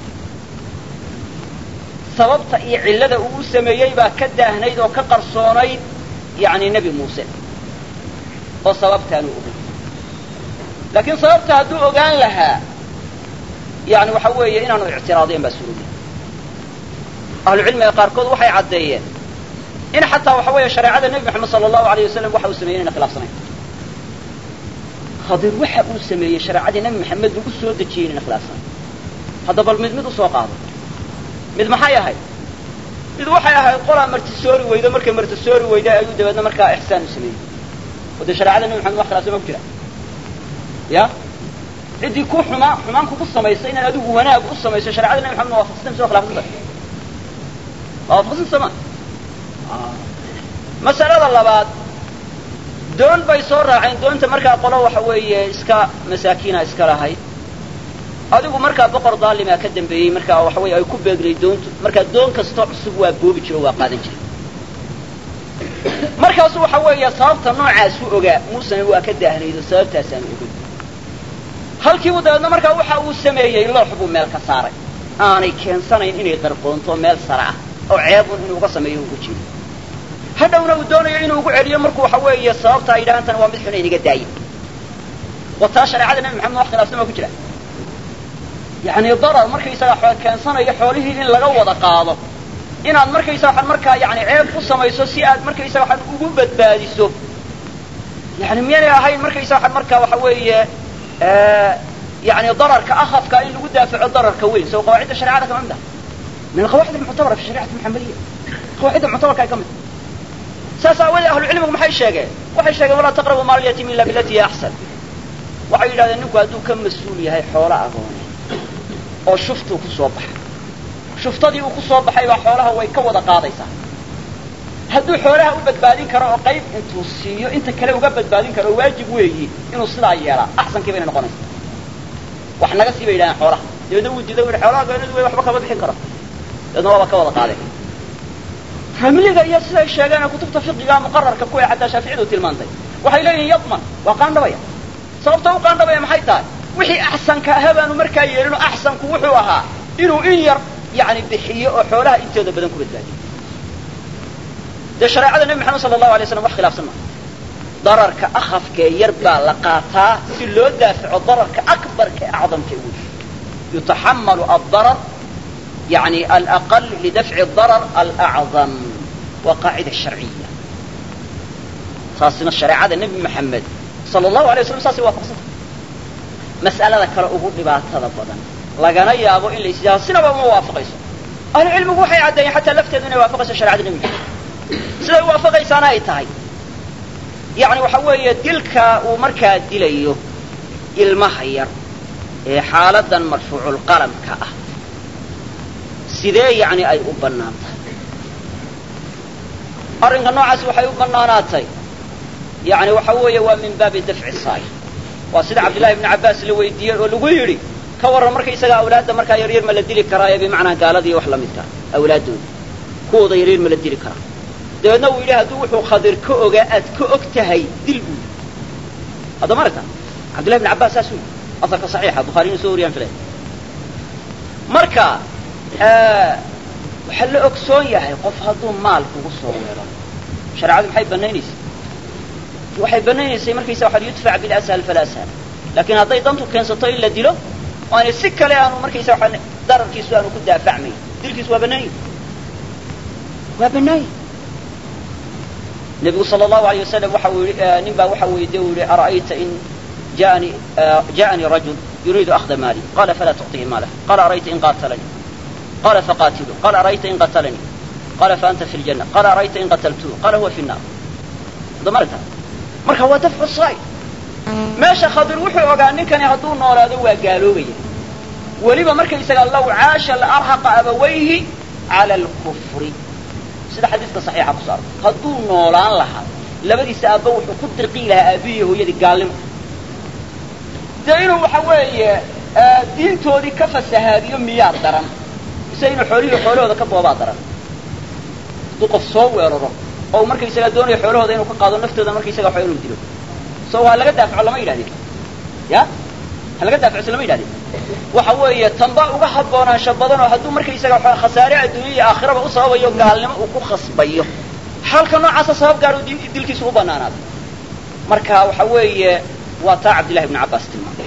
sababta iyo cillada uu u sameeyey baa ka daahnayd oo ka qarsoonayd yacni nebi muuse oo sababtaanu ogay laakiin sababta hadduu ogaan lahaa yani waxa weeye inaanu ictiraadeen baa suuroobay ahlucilmiga qaarkood waxay caddeeyeen in xataa waxa weeye shareecada nebi moxamed sala allahu alayh wasalam waxa uu sameeyey inayna khilaafsanayn khadir waxa uu sameeyey shareecadii nebi moxamed lagu soo dejiyey inayna khilaafsanayn hadda bal mid mid u soo qaado mid maxay ahayd mid waxay ahayd qolaa martisoori weydo markay martisoori weyda ayuu dabeedna markaa ixsaan u sameeyey oo dee shareecada nebi moxamed wax khilaafsan ma ku jira ya ciddii ku xumaa xumaan kugu samaysay inaad adigu wanaag u samayso shareecada nebi moxamed waafaqsanta mise waa khilaafsan tahay waa waafaqsan sama masalada labaad doon bay soo raaceen doonta markaa qolo waxa weeye iska masaakiina iska lahayd adigu markaa boqor daalimaa ka dambeeyey markaa waxa weeye ay ku beegray doontu markaa doon kastoo cusub waa boobi jiro waa qaadan jiray markaasu waxa weeye sababta noocaasu ogaa muusena waa ka daahnaydo sababtaasaanu ogay halkiibu dabeedna markaa waxa uu sameeyey loox buu meel ka saaray aanay keensanayn inay qarqoonto meel sare ah oo ceebun inuu uga sameeyo ugu jiro hadhowna uu doonayo inuu ugu celiyo markuu waxa weeye sababta ay dhahaan tan waa mid xun inaga daaye oo taa shareecada nebi moxamed wax khilaafsan baa ku jira yacni darar markaysaga xool keensanayo xoolihii in laga wada qaado inaad markaysaga waxaad markaa yani ceeb ku samayso si aad markaysaga waxaad ugu badbaadiso yani miyaanay ahayn markaysaga waxaad markaa waxa weeye yani dararka akhafka in lagu daafaco dararka weyn soo qawaacidda shareecada ka mid ah min alqawaacid almuctabara fi shariicati almuxamadiya qawaacidda muctabarka ay ka mid saas aawadee ahlucilmigu maxay sheegeen waxay sheegeen walaa taqrabu maal alyatiim illa bilati hiya axsan waxay yidhahdeen ninku hadduu ka mas-uul yahay xoolo agoone oo shuftuu ku soo baxay shuftadii uu ku soo baxay baa xoolaha way ka wada qaadaysaa hadduu xoolaha u badbaadin karo oo qayb intuu siiyo inta kale uga badbaadin karo oo waajib weeyi inuu sidaa yeelaa axsankii bayna noqonaysa wax naga sii bay yidhahdeen xoolaha dabeedna wuu diiday wuhi xoolaha goonadu way waxba kama bixin karo dabeedna waaba ka wada qaadeen ramliga iyo siday sheegeen kutubta fiqiga muqararka kuwa xataa shaaficiyadu tilmaantay waxay leeyihiin yadman waa qaandhabaya sababta u qaandhabaya maxay tahay wixii axsanka ahaa baanu markaa yeelino axsanku wuxuu ahaa inuu in yar yani bixiyo oo xoolaha intooda badan ku badbaadiyo dee shareecada nebi moxamed sala allahu alay slam wax khilaafsan maa dararka akhafkee yar baa la qaataa si loo daafaco dararka akbarka ee acdamka ugu yutaxamalu addarar yani alaqal lidafci darar alacdam waa qaacida sharciya taasina shareecada nebi moxamed sala allahu alay waslam saasay waafaqsantay mas'alada kale ugu dhibaatada badan lagana yaabo in la isyaao sinaba uma waafaqayso ahlucilmigu waxay caddeeyeen xataa lafteedu inay waafaqayso shareecada nebi moxamed siday waafaqaysaana ay tahay yani waxa weeye dilka uu markaa dilayo ilmaha yar ee xaaladan marfuuculqalamka ah sidee yani ay u bannaan tahay arrinka noocaasi waxay u bannaanaatay yani waxa weeye waa min baabi dafci saayir waa sida cabdillahi ibni cabbaas la weydiiyey oo lagu yidhi ka warran markaysaga awlaadda markaa yaryar ma la dili karaa ee bimacnaa gaaladiiyo wax la midkaa awlaaddooda kuwooda yaryar ma la dili karaa dabeedna uu yidhi hadduu wuxuu khadir ka ogaa aad ka og tahay dil buu hadda maragta cabdillahi ibni cabbaas saasuu yidhi asalka saxiixa bukhaariyna soo wariyaan filay marka waxaa la ogsoon yahay qof hadduu maal kugu soo weelo shareecadu maxay banaynaysa waxay banaynaysay markaysa waxaad yudfac bilashal falashal laakiin hadday dantu keensato in la dilo aana si kale aanu markaysa waxaa dararkiisu aanu ku daafacmayn dilkiis waa banaanya waa banaanya nebigu sala allahu alayh wasalam waxa uu yidhi nin baa waxa weydiye u yihi ara'ayta in jaanii ja'anii rajul yuriidu akhda maali qala falaa tucطihi maalah qala ara'ayta in qaatalanii qala faqaatilu qala ara'ayta in qatalanii qala faanta fi ljanna qala ara'ayta in qataltuhu qala huwa fi nnaar damarta marka waa dafcu saa'id meesha khadir wuxuu ogaa ninkani hadduu noolaado waa gaaloobaya weliba markaysaga law caasha la arhaqa abawayhi cala alkufri sida xadiiska saxiixa ku saaro hadduu noolaan lahaa labadiisa aabba wuxuu ku dirqii lahaa aabbihi hooyadii gaalnimo dee inuu waxa weeye diintoodii ka fasahaadiyo miyaa daran mise inuu xoolihii xoolahooda ka boobaa daran hadduu qof soo weeraro oo markaysaga doonayo xoolahooda inuu ka qaado naftooda markaysaga waxa inuu dilo so waa laga daafaco lama yidhahdin ya ha laga daaficso lama yidhahdin waxa weeye tanba uga haboonaansho badan oo hadduu markaysaga waxa khasaare adduunya iyo aakhiraba u sababayo gaalnimo uu ku khasbayo halka noocaasa sabab gaar uu dilkiisu u banaanaaday marka waxa weeye waa taa cabdillahi ibn cabbaas tilmaamay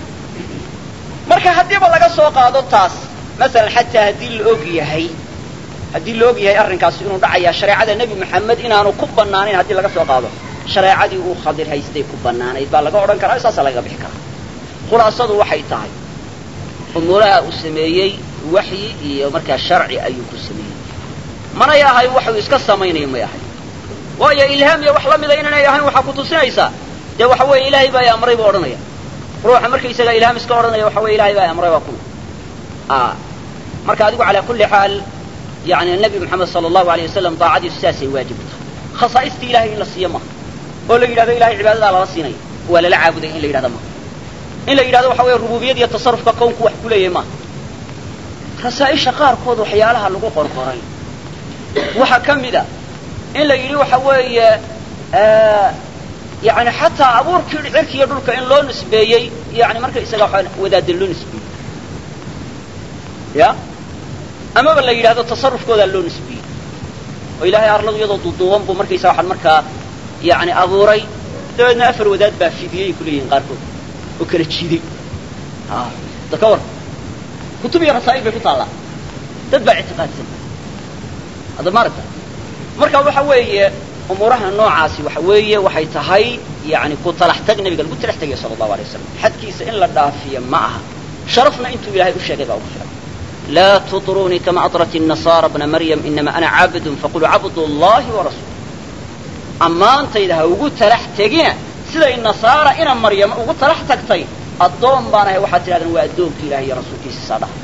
marka haddiiba laga soo qaado taas masalan xataa haddii la og yahay haddii la og yahay arrinkaasi inuu dhacayaa shareecada nebi maxamed inaanu ku banaanayn haddii laga soo qaado shareecadii uu khadir haystay ku banaanayd baa laga odhan karaa saasaa lagaga bixi karaa khulaasadu waxay tahay umuuraha uu sameeyey waxyi iyo markaa sharci ayuu ku sameeyey manay ahay waxuu iska samaynayo may ahay waayo ilhaam iyo wax la mida inaanay ahayn waxaa ku tusinaysaa dee waxa weeye ilaahay baa i amray buu odhanaya ruuxa markaysaga ilhaam iska odhanaya waxa weye ilahay baa i amray waa kuna marka adigu calaa kulli xaal yani nebi moxamed sala allahu alayh wasalam daacadiisu sidaasay waajib u tahay khasaa'istii ilahay in la siiyo maha oo la yidhahdo ilahay cibaadadaa lala siinaya waa lala caabuday in la yidhahdo maha in la yidhahdo waxa weeye rububiyad iyo tasarufka kownku wax ku leeyahay maaha rasaa'isha qaarkood waxyaalaha lagu qorqoray waxaa ka mid a in la yidhi waxa weeye yani xataa abuurkii cirki iyo dhulka in loo nisbeeyey yani marka isaga waa wadaada loo nisbeeyey ya amaba la yidhahdo tasarufkoodaa loo nisbeeyey oo ilaahay arladu iyadoo duuduuban buu markaysa waxaan markaa yani abuuray dabeedna afar wadaad baa fidiyey ku leeyihin qaarkood oo kala jiiday da ka war kutub iyo rasaa'il bay ku taallaa dad baa ictiqaadsan hadda maaragta marka waxa weeye umuuraha noocaasi waxa weeye waxay tahay yani ku talax tag nabiga lagu talax tagay sala allahu alay wasalam xadkiisa in la dhaafiyo ma aha sharafna intuu ilaahay u sheegay baa ugu filan laa tuطrunii kama aطrat الnasaara bna maryam inama ana cabdun faquluu cabd اllahi warasuul ammaantayda ha ugu talax tegina siday nasaara ina maryama ugu talax tagtay addoon baan ahay waxaad tidhahdeen waa addoonka ilahay iyo rasuulkiisa saa dhaha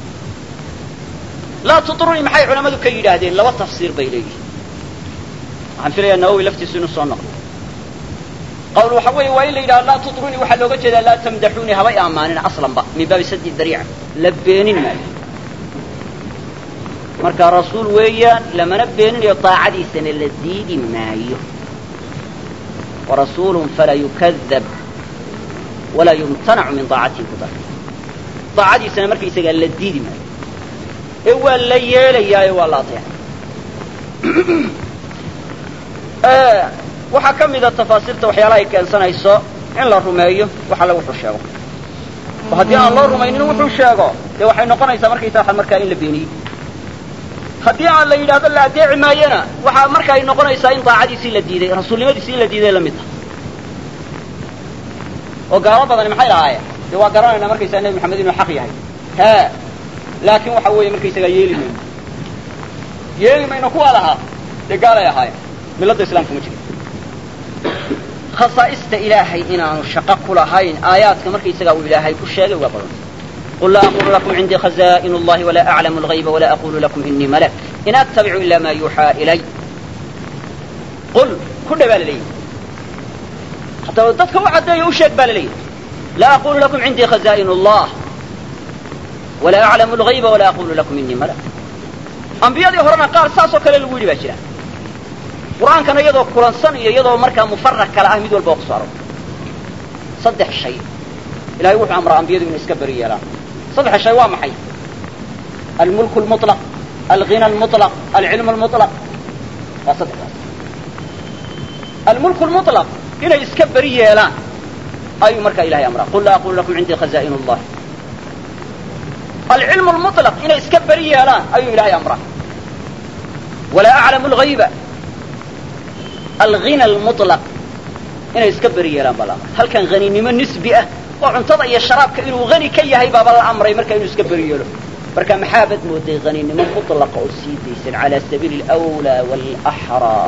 laa tuطrunii maxay culammadu ka yidhaahdeen laba tafsiir bay leeyihiin waxaan filayaa nawowi laftiisu inuu soo noqdo qawl waxa weeye waa in la yidhahdo laa tuطrunii waxaa looga jeedaa laa tamdaxuunii haba i ammaanina aslanba min baabi sadi dariica la beenin maayo marka rasuul weeyaan lamana beeninayo daacadiisana la diidi maayo warasuulu falaa yukadab walaa yumtanacu min daacatihi ku dar daacadiisana markaysagaa la diidi maayo ee waa la yeelayaayo waa la ateecay waxaa ka mida tafaasiirta waxyaalaha ay keensanayso in la rumeeyo waxa la wuxuu sheego oo haddii aan loo rumaynin wuxuu sheego dee waxay noqonaysaa markaysaa markaa in la beeniyey haddii aan la yidhahdo la adeeci maayana waxaa marka ay noqonaysaa in daacadiisii la diiday rasuulnimadiisii in la diiday la mid tahay oo gaalo badani maxay lahaayeen dee waa garanaynaa markaysaa nebi maxamed inuu xaq yahay ha laakiin waxa weeye markaysagaa yeeli mayno yeeli mayno kuwaa lahaa dee gaalay ahaayeen milladda islaamka ma jiro khasaa'ista ilaahay inaanu shaqo ku lahayn aayaadka markaysagaa uu ilaahay ku sheegay waa badan قل لا أقول لكم عندي خزائن الله ولا أعلم الغيب ولا أقول لكم إني ملك إن أتبع إلا ما يوحى إلي قل كل باللي حتى ردتك وعد يوشك باللي لا أقول لكم عندي خزائن الله ولا أعلم الغيب ولا أقول لكم إني ملك أنبياء هرنا قال ساسو كلا الويل باشرة قرآن كان يدو قرآن سنة يدو مركا مفرق كلا أهمد والبوقصار صدح الشيء إلهي وحي أمر أنبياء من إسكبرية لا صدح الشيء وامحي الملك المطلق الغنى المطلق العلم المطلق وصدح الملك المطلق إلى إسكبرية لا أي مركا إلهي أمره قل لا أقول لكم عندي خزائن الله alcilmu lmutlaq inay iska beri yeelaan ayuu ilahay amraa walaa aclamu alghayba alghina almutlaq inay iska beri yeelaan baa la amray halkan haninimo nisbi ah oo cuntada iyo sharaabka inuu hani ka yahay baaba la amray marka inuu iska beri yeelo marka maxaa bad mooday haninimo mutlaqa oo sii daysan cala sabiili alawlaa waalaxraa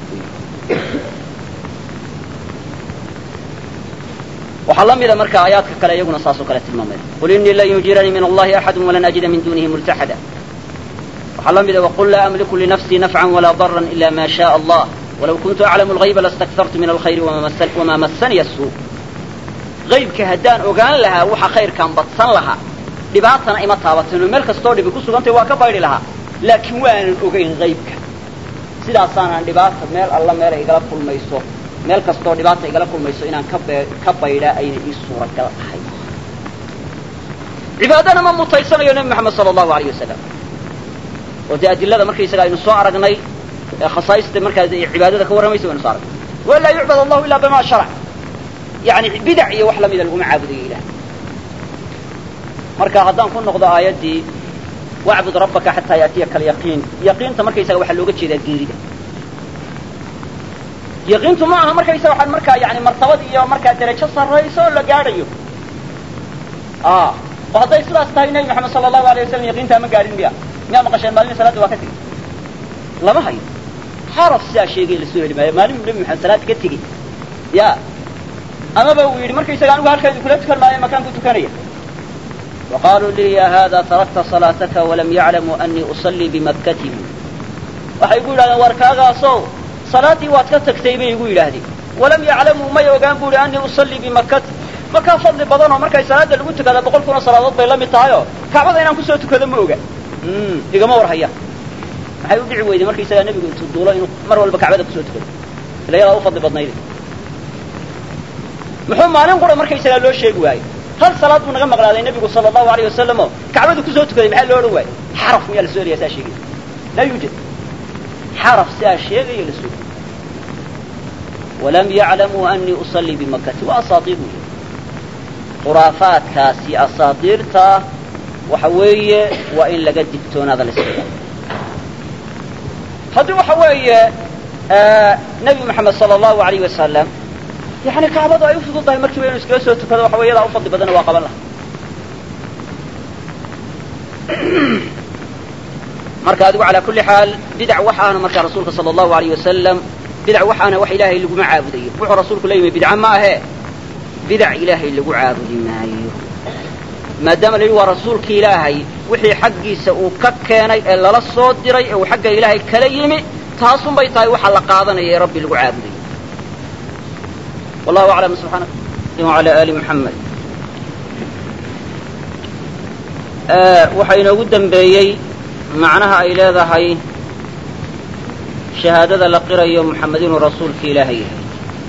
waxaa la mida marka aayaadka kale iyaguna saasoo kale tilmaamaya qul innii lan yujiranii min allahi axadu walan ajida min dunihi multaxada waxaa la mida waqul laa amliku linafsii nafcan walaa daran ila ma shaء allah walaw kuntu aclamu alghayba lastakthartu min alkhayri wamaa massaniya suu haybka haddaan ogaan lahaa waxa khayrkaan badsan lahaa dhibaatana ima taabatano meel kastoo dhibi ku sugantay waa ka baydhi lahaa laakiin waanan ogayn haybka sidaasaanaan dhibaata meel alla meelay igala kulmayso meel kastoo dhibaata igala kulmayso inaan ka be ka baydhaa ayna ii suuragal ahay cibaadana ma mutaysanayo nebi moxamed sala allahu alayh wasalam oo dee adilada markaysaga aynu soo aragnay ee khasaa'ista markaas cibaadada ka warramaysa waynu soo aragnay walaa yucbad allahu ila bima sharac yani bidac iyo wax lamida laguma caabudayo ilah marka haddaan ku noqdo aayaddii wacbud rabbaka xataa yaatiyaka alyaqiin yaqiinta markaysaga waxaa looga jeedaa geerida yaqiintu ma aha markaysaga waxaan markaa yani martabad iyo markaa darajo sarrayso oo la gaadhayo oo hadday sidaas tahay nebi moxamed sala allahu alay wasalam yaqiintaa ma gaadhin miya miyaa maqasheen maalin salaadda waa ka tegi lama hayo xaraf sidaa sheegay lasoo heli maayo maalin nebi moxamed salaad ka tegi ya amaba uu yidhi markaysaga anigu halkaydu kula tukan maayo makaan ku tukanaya waqaaluu lii ya hada tarakta salaataka walam yaclamuu anii usallii bimakkati waxay igu yidhahdeen war kaagaasow salaaddii waad ka tagtay bay igu yidhaahdeen walam yaclamuu may ogaan bu uhi anii usallii bimakkati makaa fadli badan oo markay salaadda lagu tukada boqol kuna salaadood bay la mid tahay oo kacbada inaan kusoo tukado ma oga igama war haya maxay u dhici weyday markaysagaa nebigu intuu duulo inuu mar walba kacbada kusoo tukado ila yadaa u fadli badnayde muxuu maalin qura markaysagaa loo sheegi waayo hal salaad buu naga maqlaaday nebigu sala allahu alayh wasalam oo kacbadu kusoo tukaday maxaa loo odhan waayo xaraf miyaa la soo heliyaa saa sheegaya laa yuujad xaraf siaa sheegaya la soo walam yaclamuu anii usallii bimakkati wa asaatiir buu yidhi khuraafaadkaasi asaatiirta waxa weeye waa in laga digtoonaada la iska haddii waxa weeye nebi moxamed sala allahu alayh wasalam yani kacbadu ay u fududahay markiiba inu iskala soo tukado waxa wey yadaa u fadli badana waa qaban laha marka adigu calaa kulli xaal bidac waxaana markaa rasuulka sala allahu alayh wasalam bidac waxaana wax ilaahay laguma caabudayo wuxuu rasuulku la yimi bidca ma ahe bidac ilaahay lagu caabudi maayo maadaama la yidhi waa rasuulki ilaahay wixii xaggiisa uu ka keenay ee lala soo diray ee uu xagga ilaahay kala yimi taasun bay tahay waxa la qaadanaya ee rabbi lagu caabudayo wallahu aclam subxaana wala ali muxamed waxaa inoogu dembeeyey macnaha ay leedahay shahaadada la qirayo muxamed inuu rasuulka ilaahay yahay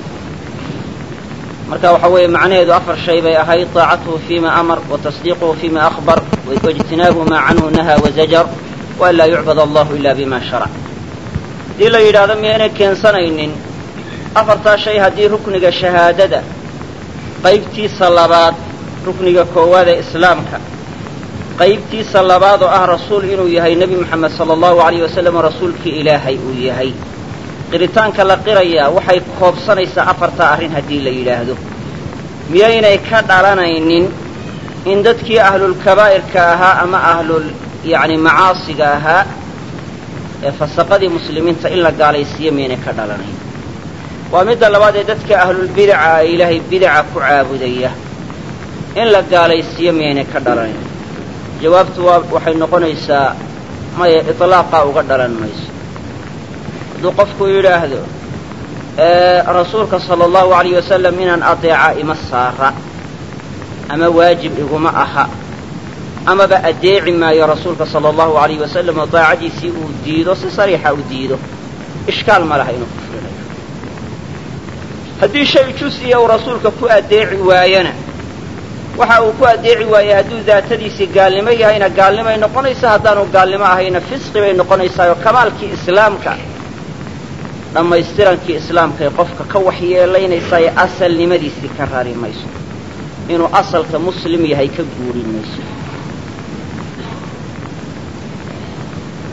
marka waxa weeye macnaheedu afar shay bay ahayd طaacatuhu fima amar watasdiiquhu fima akhbar waijtinaabu maa canhu nahaa wazajar waan laa yucbad allahu ila bima sharac haddii la yidhaahdo miyaynay keensanaynin afartaa shay haddii rukniga shahaadada qaybtiisa labaad rukniga koowaad ee islaamka qaybtiisa labaad oo ah rasuul inuu yahay nebi moxamed sala allahu alayh wasalam oo rasuulkii ilaahay uu yahay qiritaanka la qirayaa waxay koobsanaysaa afartaa arrin haddii la yidhaahdo miyaynay ka dhalanaynin in dadkii ahlulkabaa'irka ahaa ama ahlul yacni macaasiga ahaa ee fasaqadii muslimiinta in la gaalaysiiyo miyaynay ka dhalanayn waa midda labaad ee dadka ahlulbidaca ee ilaahay bidaca ku caabudaya in la gaalaysiiyo miyaynay ka dhalanayn jawaabtu waa waxay noqonaysaa maya iطlaaqaa uga dhalan mayso hadduu qofku yidhaahdo rasuulka sala allahu alayh wasalam inaan adeeca ima saara ama waajib iguma aha amaba adeeci maayo rasuulka sala allahu alayh wasalam oo daacadiisii uu diido si sariixa u diido ishkaal ma laha inuu kufrinayo haddii shay jus-iya uu rasuulka ku adeeci waayana waxa uu ku adeeci waayey hadduu daatadiisii gaalnimo yahayna gaalnimay noqonaysaa haddaanu gaalnimo ahayna fisqi bay noqonaysaa oo kamaalkii islaamka dhammaystirankii islaamkay qofka ka waxyeelaynaysaa ee asalnimadiisii ka rari mayso inuu asalka muslim yahay ka guurin mayso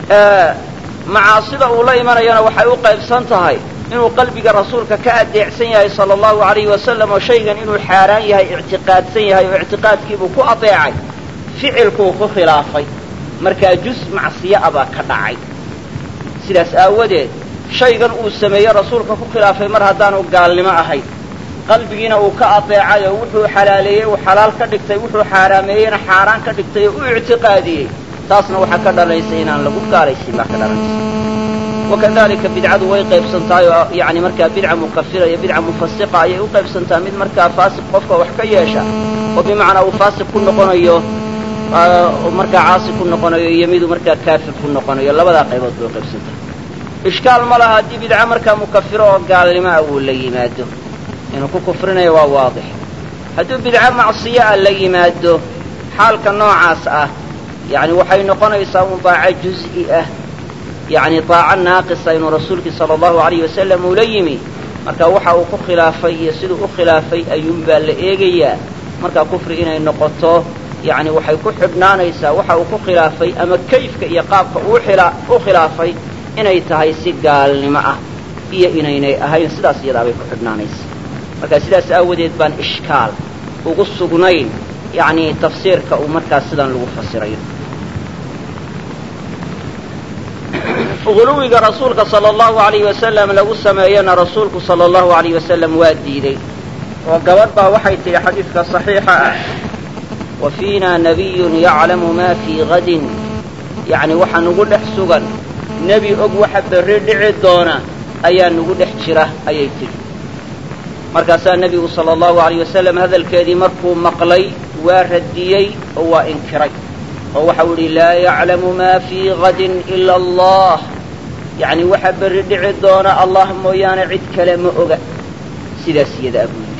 macaasida uu la imanayana waxay u qaybsan tahay inuu qalbiga rasuulka ka adeecsan yahay sala allahu alayhi wasalam oo shaygan inuu xaaraan yahay ictiqaadsan yahay oo ictiqaadkiibuu ku adeecay ficilkuu ku khilaafay markaa juz macsiyo a baa ka dhacay sidaas aawadeed shaygan uu sameeye rasuulka ku khilaafay mar haddaanu gaalnimo ahayn qalbigiina uu ka adeecay oo wuxuu xalaaleeyey uu xalaal ka dhigtay wuxuu xaaraameeyeyna xaaraan ka dhigtay oo u ictiqaadiyey taasna waxaa ka dhalanaysa inaan lagu gaalaysin baa ka dhalanaysa wakadalika bidcadu way qaybsantahay oo yani markaa bidca mukafira iyo bidca mufasiqa ayay u qaybsantaha mid markaa faasiq qofka wax ka yeesha oo bimacnaa uu faasiq ku noqonayo markaa caasi ku noqonayo iyo miduu markaa kaafir ku noqonayo labadaa qaybood bay u qaybsantahay ishkaal ma laha haddii bidca markaa mukafiro oo gaalnimoa uu la yimaado inuu ku kufrinayo waa waadix hadduu bidca macsiyo a la yimaado xaalka noocaas ah yani waxay noqonaysaa un daaco juz'i ah yani daaco naaqisa inuu rasuulkii sala allahu alayh wasalam uu la yimi marka waxa uu ku khilaafay iyo siduu u khilaafay ayuunbaa la eegayaa markaa kufri inay noqoto yani waxay ku xidhnaanaysaa waxa uu ku khilaafay ama kayfka iyo qaabka uu u khilaafay inay tahay si gaalnimo ah iyo inaynay ahayn sidaas iyadaabay ku xidhnaanaysa marka sidaas aawadeed baan ishkaal ugu sugnayn yani tafsiirka uu markaas sidan lagu fasirayo guluwiga rasuulka sala allahu alayh wasalam lagu sameeyana rasuulku sala allahu alayh wasalam waa diiday oo gabadh baa waxay tidhi xadiidka saxiixa ah wa fiina nabiyun yaclamu ma fii gadin yani waxa nugu dhex sugan nebi og waxa berri dhici doona ayaa nugu dhex jira ayay tidhi markaasaa nebigu sala allahu alayh wasalam hadalkeedii markuu maqlay waa radiyey oo waa inkiray oo waxau idhi laa yaclamu maa fii gadin ila allah yani waxa berri dhici doona allah mooyaane cid kale ma oga sidaas iyada abuu yidhi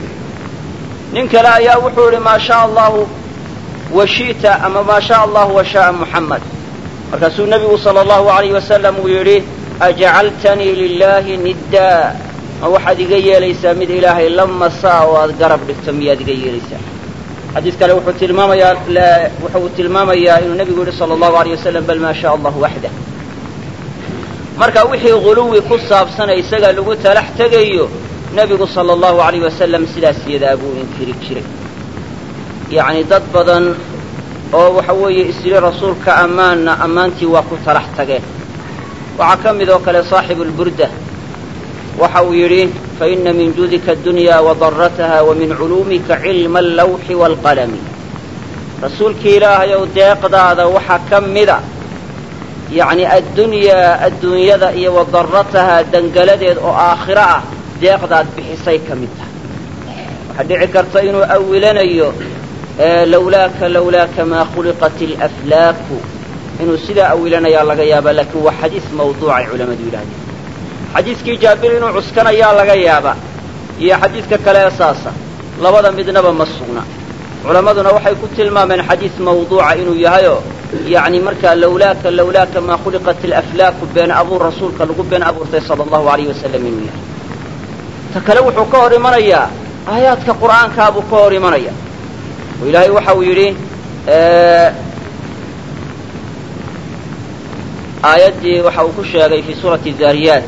nin kale ayaa wuxuu idhi maa shaa allahu wa shi'ta ama maa shaa allahu wa shaaa muxamed markaasuu nebigu sala allahu alayh wasalam uu yidhi ajacaltanii lilaahi niddaa ma waxaad iga yeelaysaa mid ilaahay la masaa oo aad garab dhigto miyaad iga yeelaysaa xadiis kale wuxuu tilmaamayaa wuxuu tilmaamayaa inuu nebigu yidhi sala allahu alayh wasalam bal maa shaa allahu waxdah marka wixii guluwi ku saabsana isaga lagu talax tegayo nebigu sala allahu alayh wasalam sidaas iyadaa buu inkiri jiray yacni dad badan oo waxa weeye isli rasuulka ammaanna ammaantii waa ku talax tageen waxaa ka mid oo kale saaxibu lburda waxa uu yidhi faina min juudika addunya wadarataha wa min culuumika cilma allawxi waalqalami rasuulkii ilaahayow deeqdaada waxaa ka mida yacni addunyaa adduunyada iyo wadarataha dangaladeed oo aakhiro ah deeqdaad bixisay ka mid tahay waxaa dhici karta inuu awilanayo lawlaaka lawlaaka maa khuliqat alaflaaku inuu sidaa awilanayaa laga yaabaa laakiin waa xadiis mawduucay culammadu yidhahdeen xadiiskii jaabir inuu cuskanayaa laga yaaba iyo xadiidka kale ee saasa labada midnaba ma sugna culammaduna waxay ku tilmaameen xadiis mawduuca inuu yahayoo yacni markaa lawlaaka lawlaaka maa khuliqat alaflaaku been abuur rasuulka lagu been abuurtay sala allahu alayh wasalam inuu yahay ta kale wuxuu ka hor imanayaa aayaadka qur'aankaabuu ka hor imanaya oo ilaahay waxa uu yidhi aayaddii waxa uu ku sheegay fii suurati zaariyaat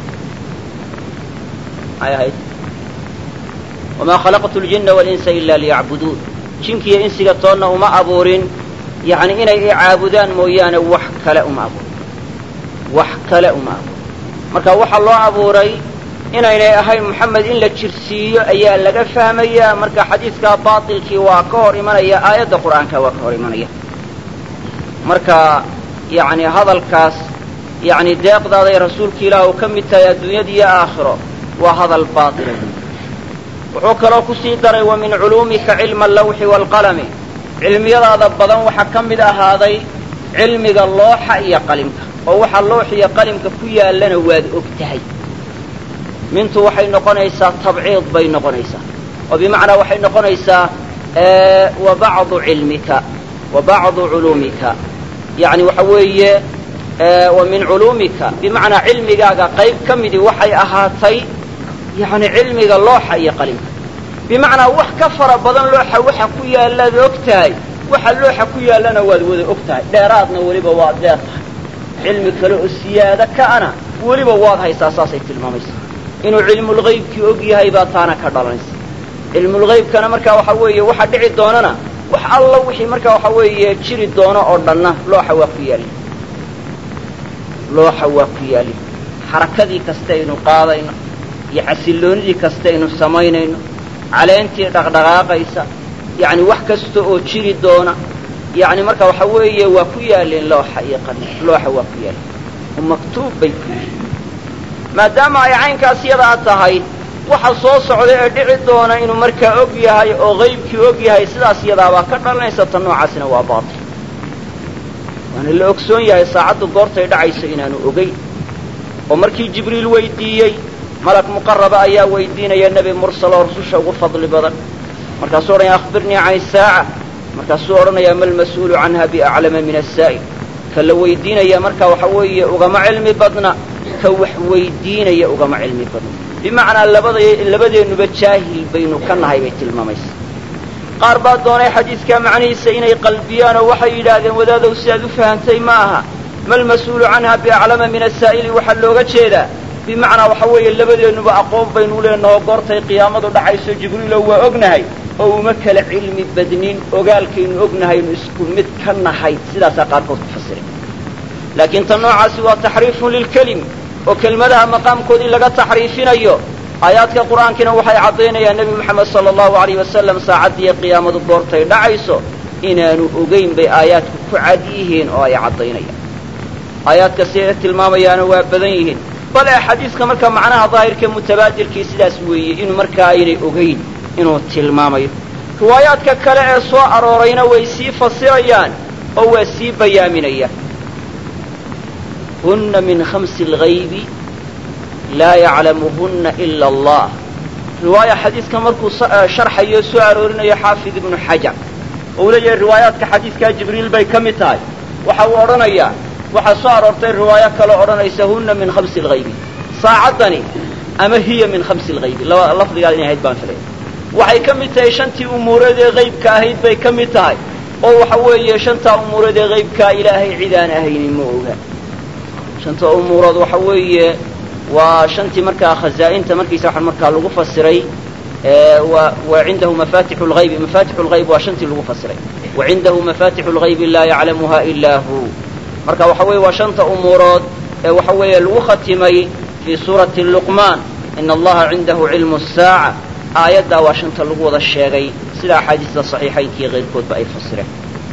maxay ahayd wamaa khalaqtu ljinna walinsa ila liyacbuduun jinkiiyo insiga toonna uma abuurin yacni inay i caabudaan mooyaane wax kale uma abuurin wax kale uma abuurin marka waxaa loo abuuray inaynay ahayn moxamed in la jirsiiyo ayaa laga fahmayaa marka xadiidkaa baatilkii waa ka hor imanaya aayadda qur'aanka waa ka hor imanaya marka yacni hadalkaas yacni deeqdaaday rasuulka ilaah uu ka mid tahay adduunyada iyo aakhiro waa hadal baatila wuxuu kaloo ku sii daray wa min culuumika cilma allawxi waalqalami cilmiyadaada badan waxaa ka mid ahaaday cilmiga looxa iyo qalimka oo waxa loox iyo qalimka ku yaallana waad og tahay mintu waxay noqonaysaa tabciid bay noqonaysaa oo bimacnaa waxay noqonaysaa wa bacdu cilmika wa bacdu culuumika yacni waxa weeye wa min culuumika bimacnaa cilmigaaga qayb ka midii waxay ahaatay yacni cilmiga looxa iyo qalimka bimacnaa wax ka fara badan looxa waxa ku yaalaad og tahay waxa looxa ku yaallana waad wada og tahay dheeraadna weliba waad dheer tahay cilmi kale oo siyaada ka ana weliba waad haysaa saasay tilmaamaysa inuu cilmulghaybkii og yahay baa taana ka dhalanaysa cilmulghaybkana markaa waxa weeye waxa dhici doonana wax alla wixii markaa waxa weeye jiri doono oo dhanna looxa waa ku yaali looxa waa ku yaali xarakadii kasta aynu qaadayno iyo xasilloonidii kasta aynu samaynayno caleentii dhaqdhaqaaqaysa yacni wax kasta oo jiri doona yacni marka waxa weeye waa ku yaaleen looxa iyo qalin looxa waa ku yaali oo maktuub bay ku yihiin maadaama ay caynkaas yadaa tahay waxa soo socda ee dhici doona inuu markaa og yahay oo qaybkii og yahay sidaas yadaabaa ka dhalanaysa tan noocaasina waa baatil waana la ogsoon yahay saacaddu goortay dhacayso inaanu ogayn oo markii jibriil weydiiyey malak muqaraba ayaa weydiinaya nebi mursal oo rususha ugu fadli badan markaasuu odhanaya akhbirnii can isaaca markaasuu odhanayaa ma almas-uulu canha biaclama min asaa'il ka la weydiinaya marka waxa weeye ugama cilmi badna ka wax weydiinaya ugama cilmi badna bimacnaa labada labadeennuba jaahil baynu ka nahay bay tilmaamaysa qaar baa doonay xadiidkaa macnihiisa inay qalbiyaan oo waxay yidhaahdeen wadaadow sidaad u fahantay ma aha ma almas-uulu canha biaclama min asaa'ili waxaa looga jeedaa bimacnaa waxa weeye labadeennuba aqoon baynu leenaho goortay qiyaamadu dhacayso jibriilow waa ognahay oo uma kala cilmi badnin ogaalkaynu ognahaynu isku mid ka nahay sidaasaa qaarkood ku fasiray laakiin tan noocaasi waa taxriifun lilkelim oo kelmadaha maqaamkoodii laga taxriifinayo aayaadka qur'aankiina waxay caddaynayaan nebi moxamed sala allahu alayh wasalam saacaddiiyo qiyaamadu goortay dhacayso inaanu ogayn bay aayaadku ku cad yihiin oo ay caddaynayaan aayaadka siday tilmaamayaana waa badan yihiin bale xadiiska markaa macnaha daahirka mutabaadirkii sidaas weeye inuu markaa aynay ogayn inuu tilmaamayo riwaayaadka kale ee soo aroorayna way sii fasirayaan oo waa sii bayaaminayaan hunna min khamsi alghaybi laa yaclamuhunna ila allah riwaaya xadiiska markuu sharxayo soo aroorinayo xaafid ibnu xajar oo uu leeyahay riwaayaadka xadiiskaa jibriil bay ka mid tahay waxa uu odhanayaa waxaa soo aroortay riwaayo kaloo odhanaysa hunna min khamsi alghaybi saacaddani ama hiya min khamsi alghaybi laba lafdigaad inay ahayd baan filay waxay ka mid tahay shantii umuureed ee qaybka ahayd bay ka mid tahay oo waxa weeye shantaa umuureed ee qaybkaa ilaahay cid aan ahaynin ma oga shanta umuurood waxa weeye waa shantii markaa khazaa'inta markiisa waxaan markaa lagu fasiray wa wa cindahu mafatixu lghaybi mafatixu lghayb waa shantii lagu fasiray wa cindahu mafatixu lghaybi laa yaclamuha ilaa hu marka waxa weeye waa shanta umuurood ee waxa weeye lagu khatimay fii suurati luqmaan ina allaha cindahu cilmu الsaaca aayaddaa waa shanta lagu wada sheegay sida axaadiista saxiixaynkii kayrkoodba ay fasireen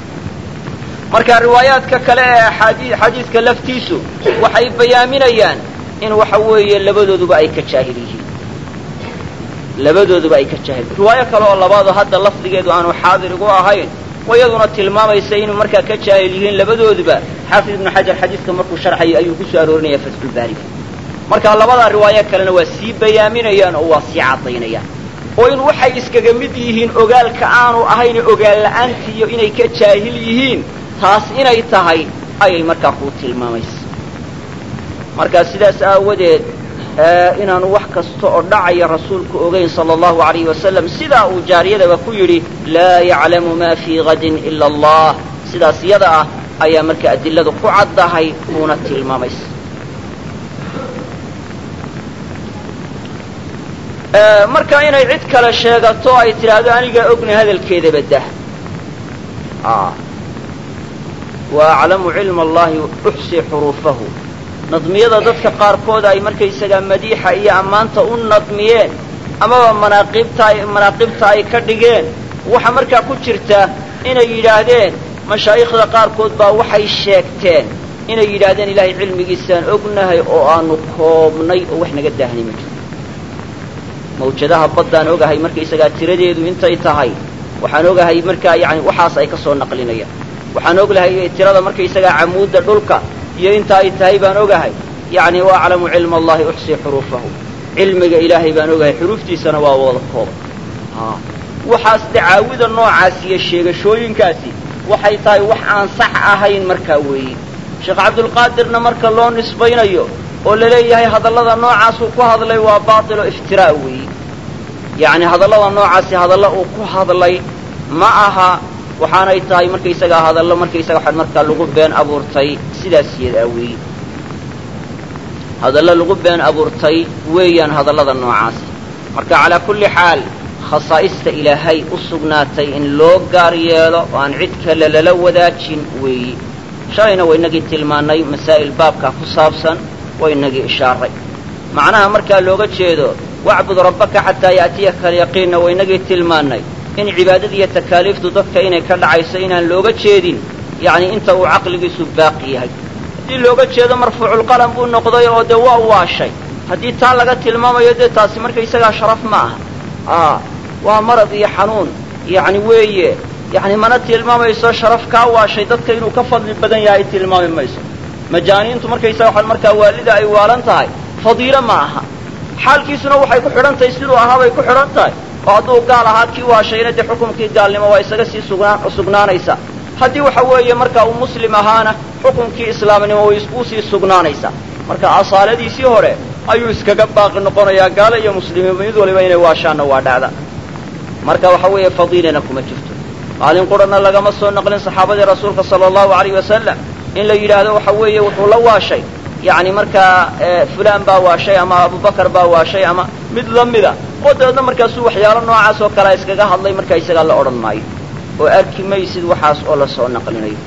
marka riwaayaadka kale ee xadiidka laftiisu waxay bayaaminayaan in waxa weeye labadooduba ay ka jaahil yihiin labadooduba ay ka jaahil riwaayo kale oo labaadoo hadda lafdigeedu aanu xaadir igu ahayn iyaduna tilmaamaysa inuu markaa ka jaahil yihiin labadooduba xaafid ibnu xajar xadiidka markuu sharxayay ayuu ku soo aroorinaya fatxulbaariga marka labadaa riwaayo kalena waa sii bayaaminayaan oo waa sii caddaynayaan oo in waxay iskaga mid yihiin ogaalka aanu ahayn ogaal la'aantii iyo inay ka jaahil yihiin taas inay tahay ayay markaa kuu tilmaamaysa markaa sidaas aawadeed inaanu wax kasta oo dhacaya rasuulku ogayn sala allahu alayhi wasalam sidaa uu jaariyadaba ku yidhi laa yaclamu maa fii gadin ila allah sidaas yada ah ayaa marka adiladu ku caddahay kuuna tilmaamaysa marka inay cid kale sheegato ay tidhaahdo anigaa ogna hadalkeeda baddah wa aclamu cilma allahi uxsii xuruufahu nadmiyada dadka qaarkood ay markaysagaa madiixa iyo ammaanta u nadmiyeen amaba manaaqibta manaaqibta ay ka dhigeen waxa markaa ku jirta inay yidhaahdeen mashaayikhda qaarkood baa waxay sheegteen inay yidhaahdeen ilaahay cilmigiisaan ognahay oo aanu koobnay oo wax naga daahnay ma jirto mawjadaha baddaan ogahay markaysagaa tiradeedu intay tahay waxaan ogahay markaa yani waxaas ay ka soo naqlinayaan waxaan oglahay tirada markaysagaa camuudda dhulka iyo inta ay tahay baan ogahay yacni wa aclamu cilma allahi uxsii xuruufahu cilmiga ilaahay baan ogahay xuruuftiisana waa wada kooban waxaas dacaawida noocaas iyo sheegashooyinkaasi waxay tahay wax aan sax ahayn markaa weeye sheekh cabdulqaadirna marka loo nisbaynayo oo la leeyahay hadallada noocaasuu ku hadlay waa baatil oo iftiraa weeye yacni hadallada noocaasi hadalla uu ku hadlay ma aha waxaanay tahay markaysagaa hadallo markaysaga waxaan markaa lagu been abuurtay sidaas yadaa weeye hadallo lagu been abuurtay weeyaan hadallada noocaasi marka calaa kulli xaal khasaa'ista ilaahay u sugnaatay in loo gaar yeelo oo aan cid kale lala wadaajin weeye shalayna waynagii tilmaannay masaa'il baabkaa ku saabsan waynagii ishaaray macnaha markaa looga jeedo wacbud rabbaka xataa ya'tiyaka alyaqiinna waynagii tilmaannay in cibaadada iyo takaaliiftu dadka inay ka dhacayso inaan looga jeedin yacnii inta uu caqligiisu baaqi yahay haddii looga jeedo marfuuculqalam buu noqday oo dee waa waashay haddii taa laga tilmaamayo dee taasi markaysagaa sharaf ma aha waa marad iyo xanuun yacni weeye yacni mana tilmaamayso sharaf kaa waashay dadka inuu ka fadli badan yahay tilmaami mayso majaaniintu markaysaga waxaan markaa waalida ay waalan tahay fadiilo ma aha xaalkiisuna waxay ku xidhan tahay siduu ahaa bay ku xidhan tahay oo hadduu gaal ahaa kii waashayna dee xukumkii gaalnimo waa isaga sii sugnaan sugnaanaysaa haddii waxa weeye marka uu muslim ahaana xukumkii islaamnimo way isku sii sugnaanaysaa marka asaaladiisii hore ayuu iskaga baaqi noqonayaa gaalo iyo muslimiin mid waliba inay waashaanna waa dhacda marka waxa weeye fadiilana kuma jirto maalin qurana lagama soo naqlin saxaabadii rasuulka sala allahu alayh wasalam in la yidhaahdo waxa weeye wuxuu la waashay yacni markaa fulaan baa waashay ama abubakar baa waashay ama mid la mida oo dabeedna markaasuu waxyaalo noocaas oo kalea iskaga hadlay markaa isagaa la odhan maayo oo arki maysid waxaas oo la soo naqlinayo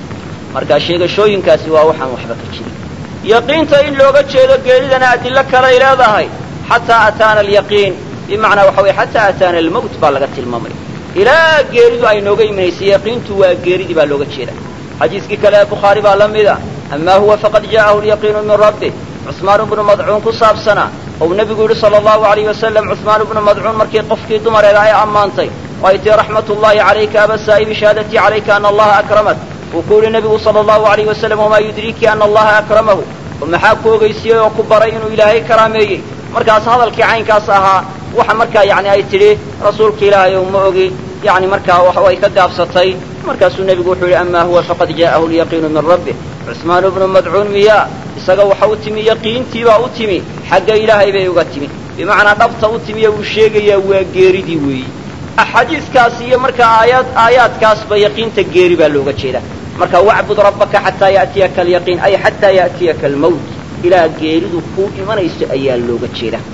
marka sheegashooyinkaasi waa waxaan waxba ka jirin yaqiinta in looga jeedo geeridana adillo kalay leedahay xataa ataana alyaqiin bimacnaa waxa weye xataa ataana almawt baa laga tilmaamaya ilaa geeridu ay nooga imanaysay yaqiintu waa geeridii baa looga jeeda xadiiskii kale ee bukhaari baa la mida amaa huwa faqad jaa'ahu alyaqiinu min rabbih cusmaan ibnu madcuun ku saabsanaa ou nebigu yidhi sala allahu alayh wasalam cusmaan ibnu madcuun markii qofkii dumareeda ay ammaantay oo ay tihi raxmat ullahi calayka abasaa'ibi shahaadatii calayka ana allaha akramak uu ku yidhi nebigu sala allahu alayh wasalam wamaa yudriiki ana allaha akramahu oo maxaa ku ogeysiiyey oo ku baray inuu ilaahay karaameeyey markaas hadalkii caynkaas ahaa waxa markaa yacni ay tidhi rasuulka ilaahay ou ma ogi yacni markaa way ka gaabsatay markaasuu nebigu wuxuu yidhi amaa huwa faqad jaa'ahu alyaqiinu min rabbih cusmaan ibnu madcuun miyaa isaga waxa u timi yaqiintii baa u timi xagga ilaahay bay uga timi bimacnaa dhabta u timiye uu sheegayaa waa geeridii weeyi axaadiiskaas iyo markaa aayaad aayaadkaasba yaqiinta geeri baa looga jeedaa marka wacbud rabbaka xataa ya'tiyaka alyaqiin ay xataa ya'tiyaka almawt ilaa geeridu kuu imanayso ayaa looga jeedaa